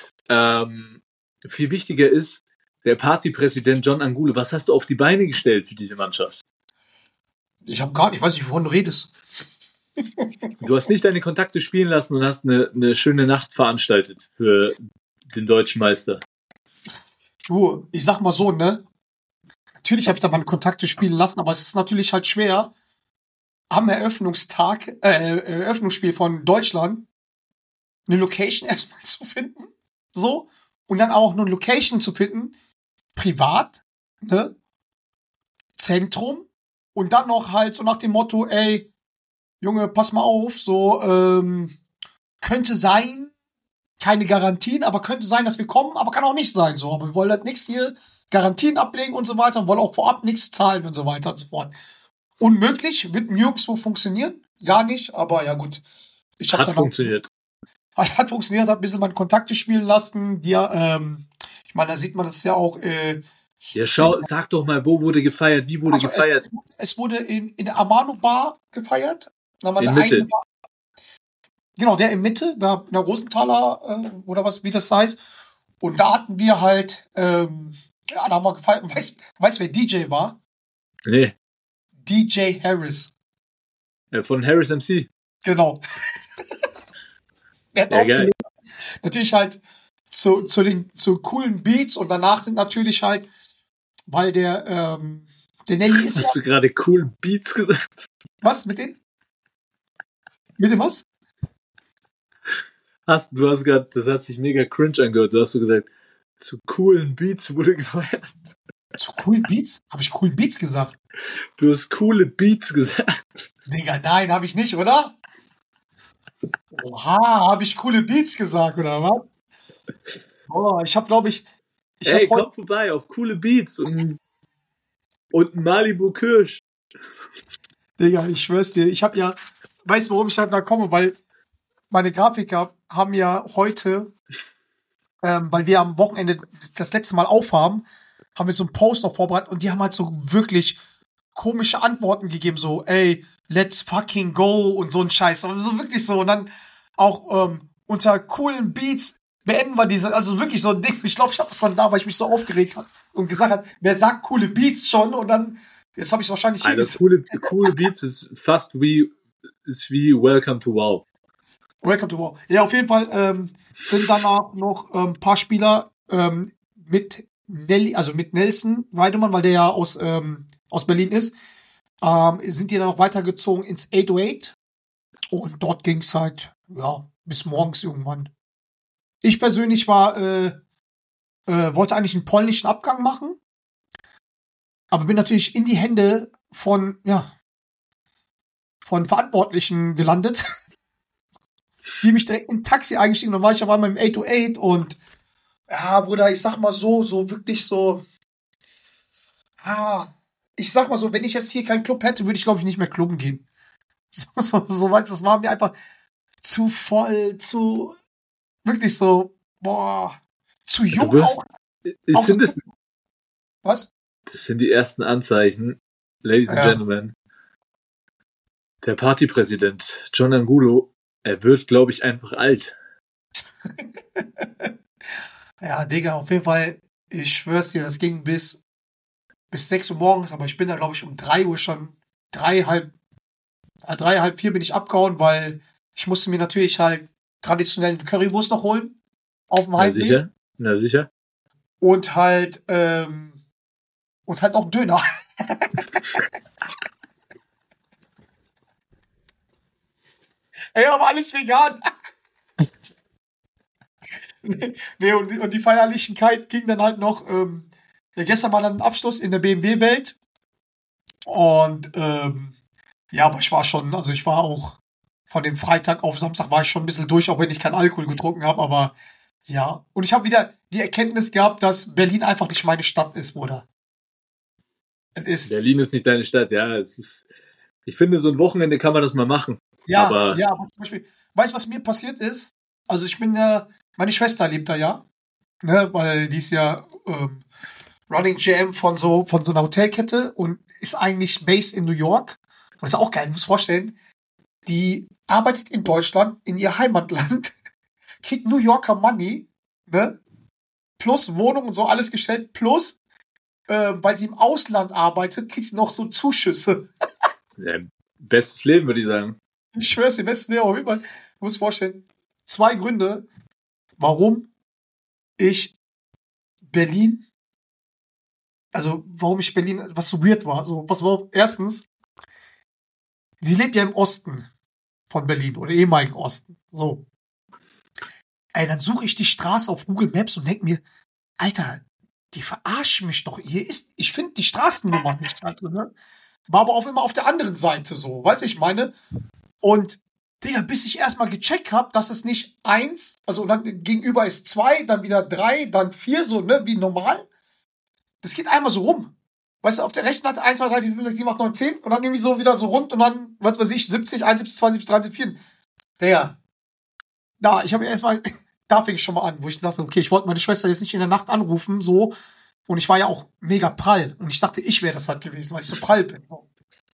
Viel wichtiger ist, der Partypräsident John Angulo, was hast du auf die Beine gestellt für diese Mannschaft? Ich weiß nicht, wovon du redest. Du hast nicht deine Kontakte spielen lassen und hast eine schöne Nacht veranstaltet für den deutschen Meister. Du, ich sag mal so, ne? Natürlich habe ich da meine Kontakte spielen lassen, aber es ist natürlich halt schwer, am Eröffnungsspiel von Deutschland eine Location erstmal zu finden, so, und dann auch eine Location zu finden, privat, ne? Zentrum, und dann noch halt so nach dem Motto, ey, Junge, pass mal auf, so, könnte sein, keine Garantien, aber könnte sein, dass wir kommen, aber kann auch nicht sein, so, aber wir wollen halt nichts hier, Garantien ablegen und so weiter, und wollen auch vorab nichts zahlen und so weiter und so fort. Unmöglich, wird nirgendwo funktionieren, gar nicht, aber ja gut. Hat funktioniert. Hat funktioniert, hat ein bisschen meine Kontakte spielen lassen, ich meine, da sieht man das ja auch, ja, sag doch mal, wo wurde gefeiert, wie wurde gefeiert? Es wurde in der Amano Bar gefeiert. In Mitte. Genau, der in Mitte, da in der Rosenthaler, oder was, wie das heißt. Und da hatten wir halt, da haben wir gefeiert. Weißt du, wer DJ war? Nee. DJ Harris. Von Harris MC. Genau. Er hat aufgelegt. Natürlich halt zu coolen Beats, und danach sind natürlich halt, weil der Nelly ist. Hast du gerade coolen Beats gesagt? Was? Mit dem was? Du hast gerade, das hat sich mega cringe angehört. Du hast so gesagt, zu coolen Beats wurde gefeiert. Zu coolen Beats? Habe ich cool Beats gesagt? Du hast coole Beats gesagt. Digga, nein, habe ich nicht, oder? Oha, habe ich coole Beats gesagt, oder was? Boah, ich habe, glaube ich... Ey, komm vorbei auf coole Beats und Malibu Kirsch. Digga, ich schwör's dir, ich habe ja... Weißt du, warum ich halt da komme? Weil meine Grafiker haben ja heute, weil wir am Wochenende das letzte Mal aufhaben, haben wir so einen Post noch vorbereitet, und die haben halt so wirklich komische Antworten gegeben, so, ey, let's fucking go und so ein Scheiß. Also so wirklich so. Und dann auch unter coolen Beats beenden wir diese, also wirklich so ein Ding. Ich glaube, ich habe das dann da, weil ich mich so aufgeregt habe und gesagt habe, wer sagt coole Beats schon? Und dann, jetzt habe ich es wahrscheinlich hier gesagt. Coole Beats ist fast wie Welcome to Wow. Welcome to Wow. Ja, auf jeden Fall sind danach noch ein paar Spieler mit Nelson Weidemann, weil der ja aus Berlin ist, sind die dann noch weitergezogen ins 808. Und dort ging es halt, ja, bis morgens irgendwann. Ich persönlich wollte eigentlich einen polnischen Abgang machen, aber bin natürlich in die Hände von, ja, von Verantwortlichen gelandet, die mich direkt in ein Taxi eingestiegen. Dann war ich auf einmal im 808 und ja, Bruder, ich sag mal so wirklich so, ich sag mal so, wenn ich jetzt hier keinen Club hätte, würde ich, glaube ich, nicht mehr klubben gehen. So weißt du, das war mir einfach zu voll, zu, wirklich so, boah, zu Du jung wirst, auch. es sind Das, es, was? das sind die ersten Anzeichen, Ladies and Ja. Gentlemen. Der Partypräsident John Angulo, er wird, glaube ich, einfach alt. Ja, Digga, auf jeden Fall, ich schwör's dir, das ging bis 6 Uhr morgens, aber ich bin da, glaube ich, um 3 Uhr schon, halb 4 bin ich abgehauen, weil ich musste mir natürlich halt traditionellen Currywurst noch holen auf dem Na Heimweg sicher? Na sicher? und halt noch einen Döner. Ey, aber alles vegan. Nee, und die Feierlichkeit ging dann halt noch, ja, gestern war dann ein Abschluss in der BMW-Welt und ja, aber ich war auch von dem Freitag auf Samstag war ich schon ein bisschen durch, auch wenn ich keinen Alkohol getrunken habe, aber ja. Und ich habe wieder die Erkenntnis gehabt, dass Berlin einfach nicht meine Stadt ist, Bruder. Es ist, Berlin ist nicht deine Stadt, ja. Ich finde, so ein Wochenende kann man das mal machen. ja, Aber ja, aber zum Beispiel, weißt du, was mir passiert ist? Also ich bin ja, meine Schwester lebt da ja, ne, weil die ist ja Running GM von so einer Hotelkette und ist eigentlich based in New York. Und das ist auch geil, du musst dir vorstellen, die arbeitet in Deutschland, in ihr Heimatland, kriegt New Yorker Money, ne? Plus Wohnung und so alles gestellt, plus, weil sie im Ausland arbeitet, kriegt sie noch so Zuschüsse. ja, bestes Leben, würde ich sagen. Ich schwör's dir, besten Lehrer, auf jeden Fall. Du musst dir vorstellen, 2 Gründe, warum ich Berlin, warum ich Berlin, was so weird war. So, was war, erstens, sie lebt ja im Osten von Berlin oder ehemaligen Osten. So. Ey, dann suche ich die Straße auf Google Maps und denke mir, Alter, die verarschen mich doch. Ich finde die Straßennummer nicht, also, ne? War aber auch immer auf der anderen Seite so, weißt du, ich meine. Und, Digga, bis ich erstmal gecheckt habe, dass es nicht 1, also dann gegenüber ist 2, dann wieder 3, dann 4, so, ne, wie normal. Das geht einmal so rum. Weißt du, auf der rechten Seite 1, 2, 3, 4, 5, 6, 7, 8, 9, 10 und dann irgendwie so wieder so rund und dann, was weiß ich, 70, 71, 72, 73, 74. Digga, ich habe erstmal, da fing ich schon mal an, wo ich dachte, okay, ich wollte meine Schwester jetzt nicht in der Nacht anrufen, so. Und ich war ja auch mega prall. Und ich dachte, ich wäre das halt gewesen, weil ich so prall bin. So.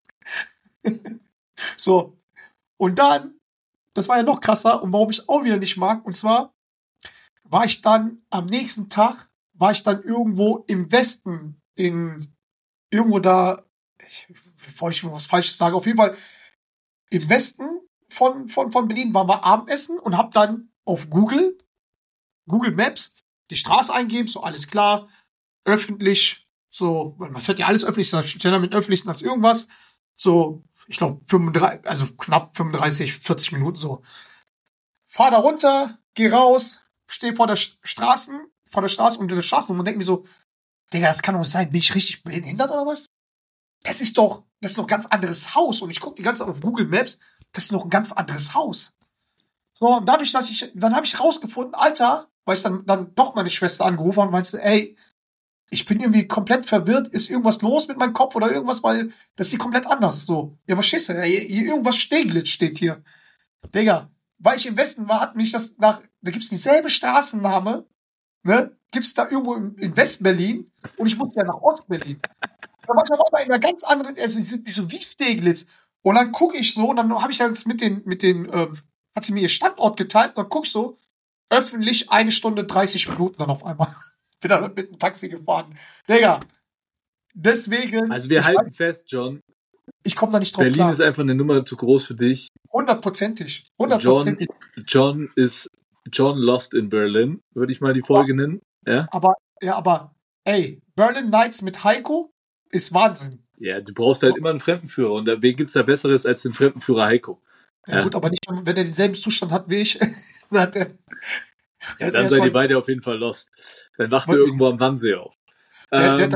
So. Und dann, das war ja noch krasser und warum ich auch wieder nicht mag, und zwar war ich dann am nächsten Tag, irgendwo im Westen, irgendwo da, bevor ich was Falsches sage, auf jeden Fall im Westen von Berlin waren wir Abendessen und hab dann auf Google Maps die Straße eingeben, so alles klar, öffentlich, so, man fährt ja alles öffentlich, da steht ja mit öffentlichen als irgendwas, so, ich glaube, knapp 35, 40 Minuten so. Fahr da runter, geh raus, steh vor der Straße unter der Straßennummer und denk mir so, Digga, das kann doch nicht sein, bin ich richtig behindert oder was? Das ist doch ein ganz anderes Haus und ich gucke die ganze Zeit auf Google Maps, das ist noch ein ganz anderes Haus. So, und dadurch, dann habe ich rausgefunden, Alter, weil ich dann doch meine Schwester angerufen habe und meinte, ey, ich bin irgendwie komplett verwirrt, ist irgendwas los mit meinem Kopf oder irgendwas, weil das ist komplett anders. So, ja, was stehst du? Hier irgendwas Steglitz steht hier. Digga, weil ich im Westen war, hat mich da gibt's dieselbe Straßenname, ne? Gibt's da irgendwo in West-Berlin und ich musste ja nach Ost-Berlin. Da war ich auf einmal in einer ganz anderen, also ich so wie Steglitz. Und dann gucke ich so und dann habe ich jetzt hat sie mir ihr Standort geteilt und dann guck ich so, öffentlich 1 Stunde 30 Minuten dann auf einmal. Bin dann mit dem Taxi gefahren. Digga, deswegen. Also wir halten fest, John, Ich komme da nicht drauf Berlin klar. ist einfach eine Nummer zu groß für dich. 100%. John ist John Lost in Berlin, würde ich mal die Folge nennen. Ja? Aber, ey, Berlin Nights mit Heiko ist Wahnsinn. Ja, du brauchst halt immer einen Fremdenführer und wen gibt's da Besseres als den Fremdenführer Heiko? Ja, gut, aber nicht, wenn er denselben Zustand hat wie ich. Dann seid ihr beide auf jeden Fall lost. Dann wacht ihr irgendwo am Wannsee auf. Der hat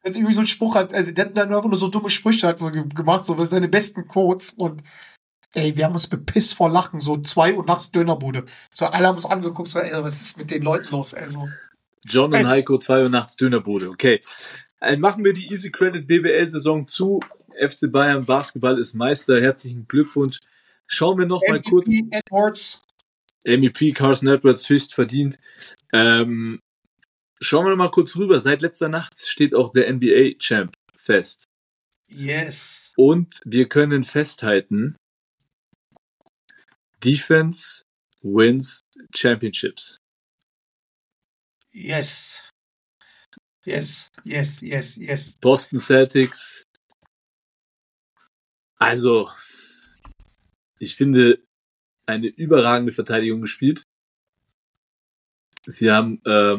hat irgendwie so einen Spruch, also der hat dann einfach nur so dumme Sprüche halt so gemacht, so seine besten Quotes und ey, wir haben uns bepisst vor Lachen, so 2 Uhr nachts Dönerbude. So, alle haben uns angeguckt, so, ey, was ist mit den Leuten los, ey, so. John und Heiko, 2 Uhr nachts Dönerbude, okay. Machen wir die Easy Credit BBL-Saison zu. FC Bayern Basketball ist Meister, herzlichen Glückwunsch. Schauen wir noch mal kurz. Edwards. MEP Carson Edwards höchst verdient. Schauen wir noch mal kurz rüber. Seit letzter Nacht steht auch der NBA-Champ fest. Yes. Und wir können festhalten, Defense wins Championships. Yes. Boston Celtics. Also, ich finde, eine überragende Verteidigung gespielt. Sie haben,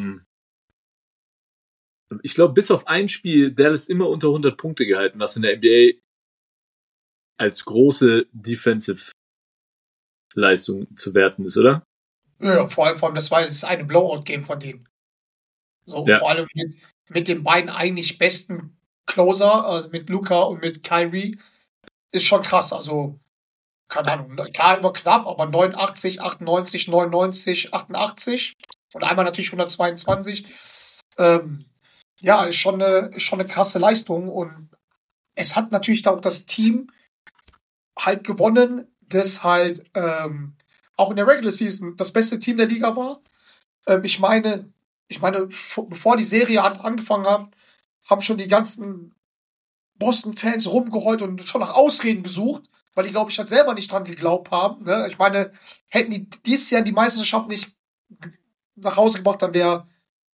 ich glaube, bis auf ein Spiel Dallas immer unter 100 Punkte gehalten, was in der NBA als große Defensive-Leistung zu werten ist, oder? Ja, vor allem, das war das eine Blowout-Game von denen. So, ja. Vor allem mit den beiden eigentlich besten Closer, also mit Luka und mit Kyrie, ist schon krass. Also, keine Ahnung, klar immer knapp, aber 89, 98, 99, 88 und einmal natürlich 122. Ja, ist schon eine krasse Leistung und es hat natürlich da auch das Team halt gewonnen, das halt auch in der Regular Season das beste Team der Liga war. Ich meine, bevor die Serie angefangen hat, haben schon die ganzen Boston-Fans rumgeheult und schon nach Ausreden gesucht, weil die, glaube ich, halt selber nicht dran geglaubt haben. Ne? Ich meine, hätten die dieses Jahr die Meisterschaft nicht nach Hause gebracht, dann wäre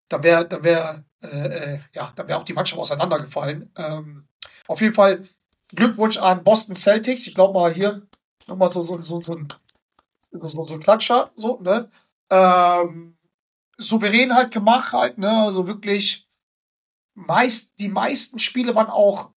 auch die Mannschaft auseinandergefallen. Auf jeden Fall Glückwunsch an Boston Celtics. Ich glaube mal hier nochmal so ein Klatscher, so, ne? Souverän halt gemacht halt, ne? Also wirklich die meisten Spiele waren auch,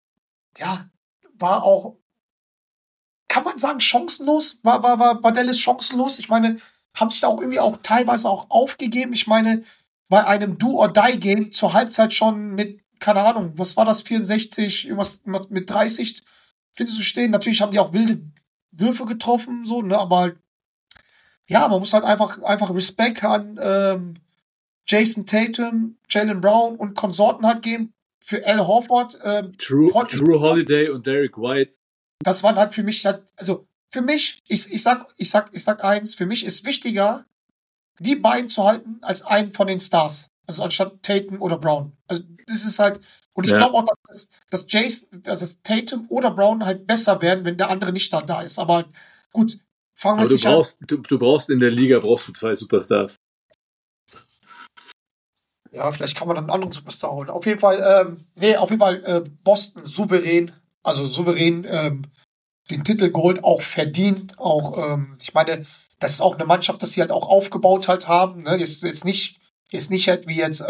kann man sagen, chancenlos? War Dallas chancenlos? Ich meine, haben sich da auch irgendwie auch teilweise auch aufgegeben. Ich meine, bei einem Do-or-Die-Game zur Halbzeit schon mit, keine Ahnung, was war das, 64, irgendwas mit 30 hinzustehen. Natürlich haben die auch wilde Würfe getroffen, so, ne, aber ja, man muss halt einfach Respekt an Jason Tatum, Jaylen Brown und Konsorten halt geben. Für Al Horford. Drew Holiday und Derek White. Das waren halt für mich halt, also für mich, ich sag eins, für mich ist wichtiger, die beiden zu halten, als einen von den Stars. Also anstatt Tatum oder Brown. Also das ist halt, und ich glaube auch, dass Tatum oder Brown halt besser werden, wenn der andere nicht da ist. Aber gut, fangen wir sich an. Du brauchst in der Liga 2 Superstars. Ja, vielleicht kann man dann einen anderen Superstar holen. Auf jeden Fall, Boston souverän den Titel geholt, auch verdient. Auch, ich meine, das ist auch eine Mannschaft, dass sie halt auch aufgebaut halt haben. Ne? Jetzt nicht halt wie jetzt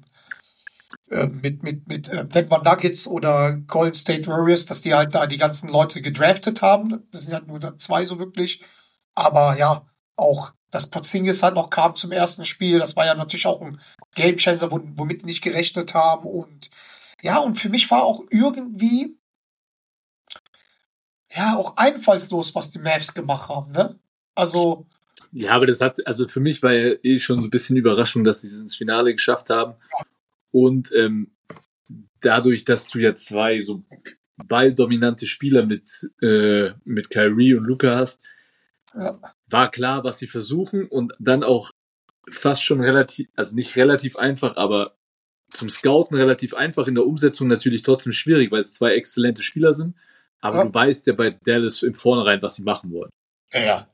mit Denver Nuggets oder Golden State Warriors, dass die halt da die ganzen Leute gedraftet haben. Das sind halt nur 2 so wirklich. Aber ja, auch dass Porzingis halt noch kam zum ersten Spiel, das war ja natürlich auch ein Gamechanger, womit die nicht gerechnet haben. Und ja, und für mich war auch irgendwie auch einfallslos, was die Mavs gemacht haben, ne? Also. Ja, aber also für mich war ja schon so ein bisschen Überraschung, dass sie es ins Finale geschafft haben. Und dadurch, dass du ja 2 so balldominante Spieler mit Kyrie und Luka hast, war klar, was sie versuchen und dann auch fast schon relativ, also nicht relativ einfach, aber zum Scouten relativ einfach, in der Umsetzung natürlich trotzdem schwierig, weil es 2 exzellente Spieler sind, aber du weißt ja bei Dallas im Vornherein, was sie machen wollen. Ja.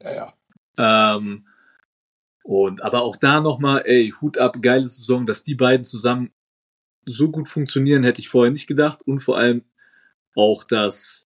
Und aber auch da nochmal, Hut ab, geile Saison, dass die beiden zusammen so gut funktionieren, hätte ich vorher nicht gedacht und vor allem auch, dass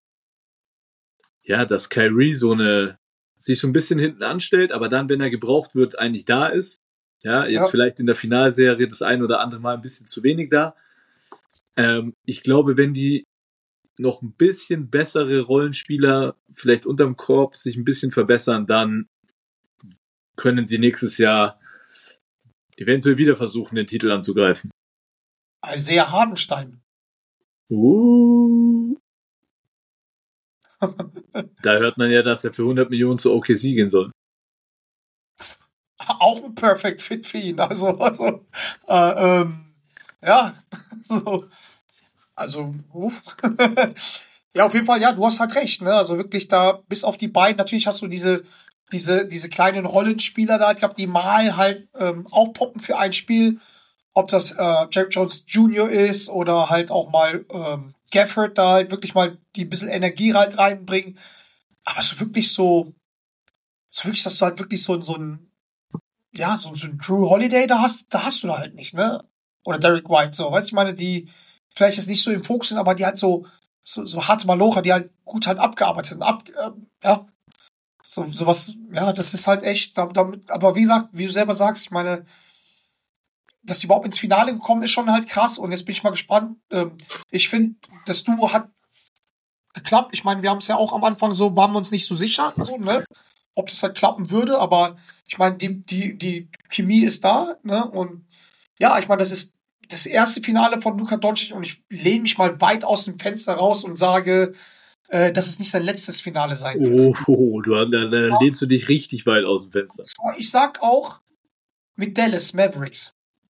Kyrie sich so ein bisschen hinten anstellt, aber dann, wenn er gebraucht wird, eigentlich da ist. Ja, jetzt vielleicht in der Finalserie das ein oder andere Mal ein bisschen zu wenig da. Ich glaube, wenn die noch ein bisschen bessere Rollenspieler vielleicht unterm Korb sich ein bisschen verbessern, dann können sie nächstes Jahr eventuell wieder versuchen, den Titel anzugreifen. Isaiah Hardenstein. Da hört man ja, dass er für 100 Millionen zu OKC gehen soll. Auch ein Perfect Fit für ihn. Ja, so. Also, ja, auf jeden Fall, ja, du hast halt recht, ne? Also wirklich da, bis auf die beiden, natürlich hast du diese kleinen Rollenspieler da, ich glaube, die mal halt aufpoppen für ein Spiel, ob das Jerry Jones Jr. ist oder halt auch mal Gafford da halt wirklich mal die bisschen Energie halt reinbringen. Aber so wirklich, dass du halt wirklich so ein, ja, so ein Drew Holiday da hast du da halt nicht, ne? Oder Derek White, so, weißt du, ich meine, die vielleicht jetzt nicht so im Fokus sind, aber die halt so harte Malocher, die halt gut halt abgearbeitet sind, ja, sowas, ja, das ist halt echt, damit, aber wie gesagt, wie du selber sagst, ich meine, dass die überhaupt ins Finale gekommen ist, schon halt krass und jetzt bin ich mal gespannt. Ich finde, das Duo hat geklappt. Ich meine, wir haben es ja auch am Anfang so, waren wir uns nicht so sicher, so, ne? Ob das halt klappen würde, aber ich meine, die Chemie ist da, ne? Und ja, ich meine, das ist das erste Finale von Luka Doncic und ich lehne mich mal weit aus dem Fenster raus und sage, dass es nicht sein letztes Finale sein wird. Da lehnst du dich richtig weit aus dem Fenster. Ich sag auch mit Dallas Mavericks.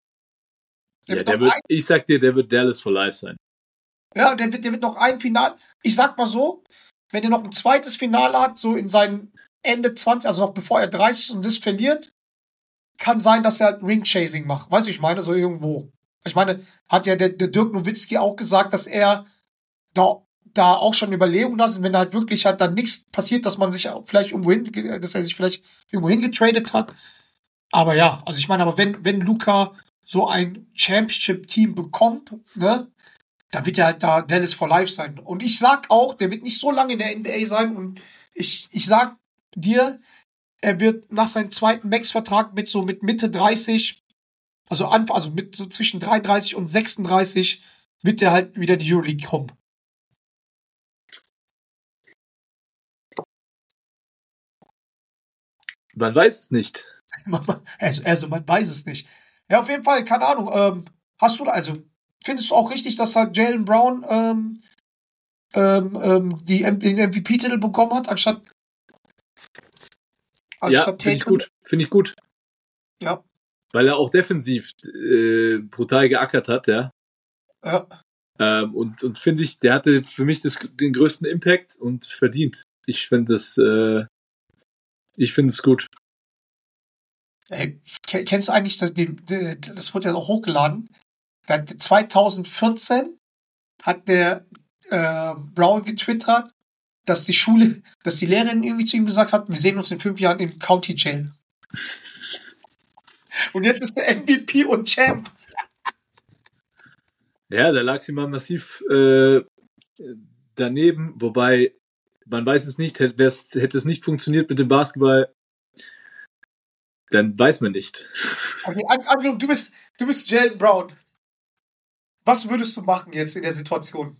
Ich sag dir, der wird Dallas for Life sein. Ja, der wird noch ein Finale. Ich sag mal so, wenn er noch ein zweites Finale hat, so in seinen Ende 20, also noch bevor er 30 ist und das verliert, kann sein, dass er Ring-Chasing macht. Weißt du, ich meine, so irgendwo. Ich meine, hat ja der Dirk Nowitzki auch gesagt, dass er da auch schon Überlegungen hat, wenn halt wirklich halt dann nichts passiert, dass man sich vielleicht dass er sich vielleicht irgendwo hingetradet hat. Aber ja, also ich meine, aber wenn Luka so ein Championship-Team bekommt, ne, dann wird er halt da Dallas for Life sein. Und ich sag auch, der wird nicht so lange in der NBA sein. Und ich sag dir, er wird nach seinem zweiten Max-Vertrag mit Mitte 30, also mit so zwischen 33 und 36, wird er halt wieder in die Euroleague kommen. Man weiß es nicht. Also man weiß es nicht. Ja, auf jeden Fall, keine Ahnung. Findest du auch richtig, dass halt Jaylen Brown den MVP-Titel bekommen hat, anstatt Ja, finde ich gut. Finde ich gut. Ja. Weil er auch defensiv brutal geackert hat, ja. Ja. Und finde ich, der hatte für mich den größten Impact und verdient. Ich finde es gut. Ey, kennst du eigentlich, das wurde ja auch hochgeladen, 2014 hat der Brown getwittert, dass die Lehrerin irgendwie zu ihm gesagt hat, wir sehen uns in 5 Jahren im County Jail. Und jetzt ist der MVP und Champ. Ja, da lag sie mal massiv daneben, wobei man weiß es nicht, hätte es nicht funktioniert mit dem Basketball, dann weiß man nicht. Okay, angenommen, du bist Jaylen Brown. Was würdest du machen jetzt in der Situation?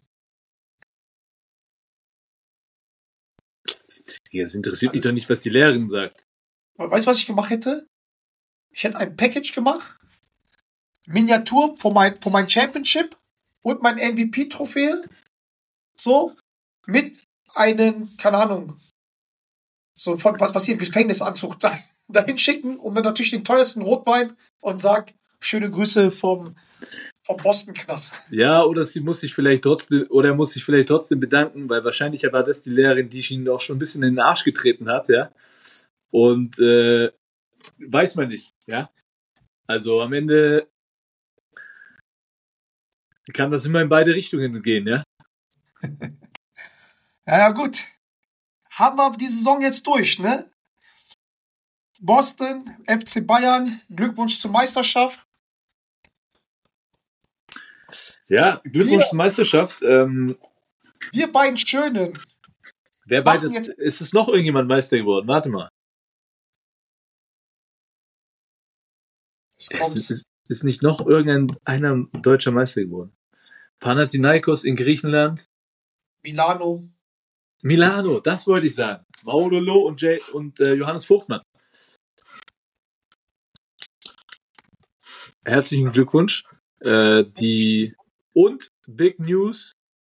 Das interessiert mich doch nicht, was die Lehrerin sagt. Weißt du, was ich gemacht hätte? Ich hätte ein Package gemacht, Miniatur von mein Championship und mein MVP-Trophäe, so, mit einem, keine Ahnung, so von was hier im Gefängnisanzug dahin schicken und mir natürlich den teuersten Rotwein und sag, schöne Grüße vom Boston-Knast. Ja, oder er muss sich vielleicht trotzdem bedanken, weil wahrscheinlich war das die Lehrerin, die ihn auch schon ein bisschen in den Arsch getreten hat, ja. Und weiß man nicht, ja. Also am Ende kann das immer in beide Richtungen gehen, ja. Ja, gut. Haben wir die Saison jetzt durch, ne? Boston, FC Bayern, Glückwunsch zur Meisterschaft. Ja, Glückwunsch zur Meisterschaft. Wir beiden Schönen. Ist es noch irgendjemand Meister geworden? Warte mal. Ist nicht noch irgendeiner deutscher Meister geworden? Panathinaikos in Griechenland. Milano, das wollte ich sagen. Maudolo und Johannes Vogtmann. Herzlichen Glückwunsch. Und Big News,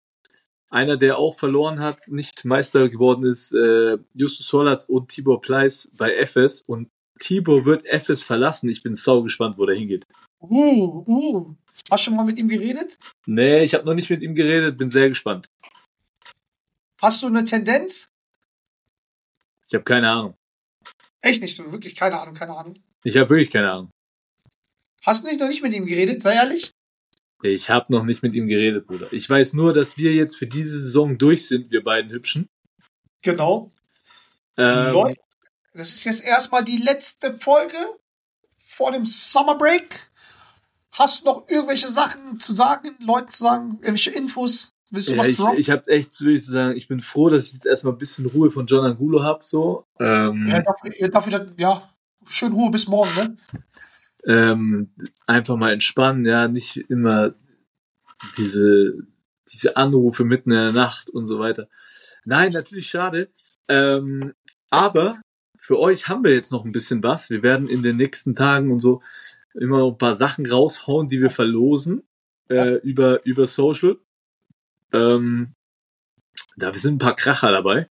Einer, der auch verloren hat, nicht Meister geworden ist, Justus Hollatz und Tibor Pleiss bei Efes. Und Tibor wird Efes verlassen. Ich bin sau gespannt, wo der hingeht. Hast du schon mal mit ihm geredet? Nee, ich habe noch nicht mit ihm geredet, bin sehr gespannt. Hast du eine Tendenz? Ich habe keine Ahnung. Echt nicht so, wirklich keine Ahnung. Ich habe wirklich keine Ahnung. Hast du noch nicht mit ihm geredet, sei ehrlich? Ich habe noch nicht mit ihm geredet, Bruder. Ich weiß nur, dass wir jetzt für diese Saison durch sind, wir beiden Hübschen. Genau. Leute, das ist jetzt erstmal die letzte Folge vor dem Summer Break. Hast du noch irgendwelche Sachen zu sagen, Leuten zu sagen, irgendwelche Infos? Willst du was droppen? Ich habe echt zu sagen, ich bin froh, dass ich jetzt erstmal ein bisschen Ruhe von John Angulo habe. So. Dafür, schön Ruhe bis morgen, ne? Einfach mal entspannen, ja, nicht immer diese Anrufe mitten in der Nacht und so weiter. Nein, natürlich schade. Aber für euch haben wir jetzt noch ein bisschen was. Wir werden in den nächsten Tagen und so immer noch ein paar Sachen raushauen, die wir verlosen über Social. Da sind ein paar Kracher dabei.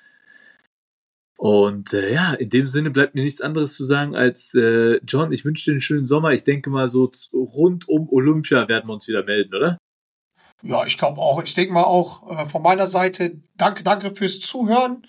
Und in dem Sinne bleibt mir nichts anderes zu sagen als John, ich wünsche dir einen schönen Sommer. Ich denke mal, so rund um Olympia werden wir uns wieder melden, oder? Ja, ich glaube auch. Ich denke mal auch von meiner Seite, danke fürs Zuhören.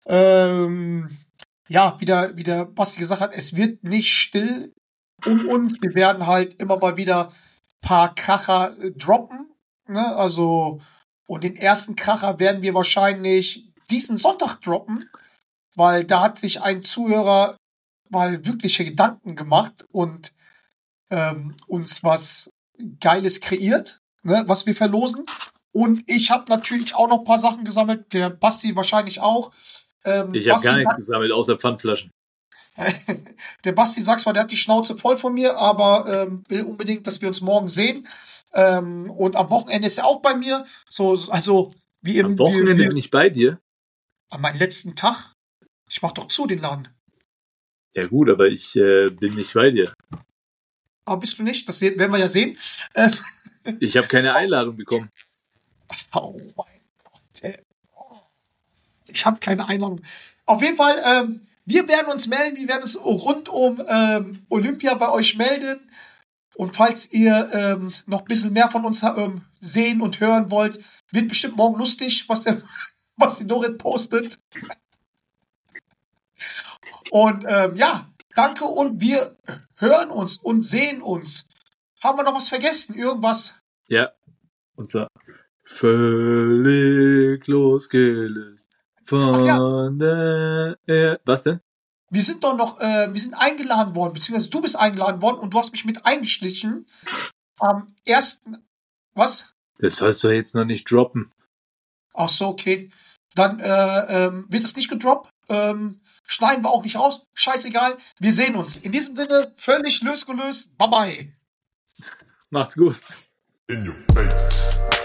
Wie der Basti gesagt hat, es wird nicht still um uns. Wir werden halt immer mal wieder ein paar Kracher droppen. Ne? Also, und den ersten Kracher werden wir wahrscheinlich diesen Sonntag droppen, weil da hat sich ein Zuhörer mal wirkliche Gedanken gemacht und uns was Geiles kreiert, ne, was wir verlosen. Und ich habe natürlich auch noch ein paar Sachen gesammelt, der Basti wahrscheinlich auch. Ich habe gar nichts gesammelt, außer Pfandflaschen. Der Basti sagt zwar, der hat die Schnauze voll von mir, aber will unbedingt, dass wir uns morgen sehen. Und am Wochenende ist er auch bei mir. Also wie am Wochenende bin ich bei dir? An meinem letzten Tag. Ich mach doch zu, den Laden. Ja gut, aber ich bin nicht bei dir. Aber bist du nicht? Das werden wir ja sehen. Ich habe keine Einladung bekommen. Oh mein Gott. Ich habe keine Einladung. Auf jeden Fall, wir werden uns melden. Wir werden uns rund um Olympia bei euch melden. Und falls ihr noch ein bisschen mehr von uns sehen und hören wollt, wird bestimmt morgen lustig, was die Dorit postet. Und danke und wir hören uns und sehen uns. Haben wir noch was vergessen? Irgendwas? Ja. Und zwar völlig losgelöst von der... Was denn? Wir sind eingeladen worden, beziehungsweise du bist eingeladen worden und du hast mich mit eingeschlichen am ersten... Was? Das sollst du jetzt noch nicht droppen. Ach so, okay. Dann wird es nicht gedroppt. Schneiden wir auch nicht raus. Scheißegal. Wir sehen uns. In diesem Sinne, völlig losgelöst. Bye bye. Macht's gut. In your face.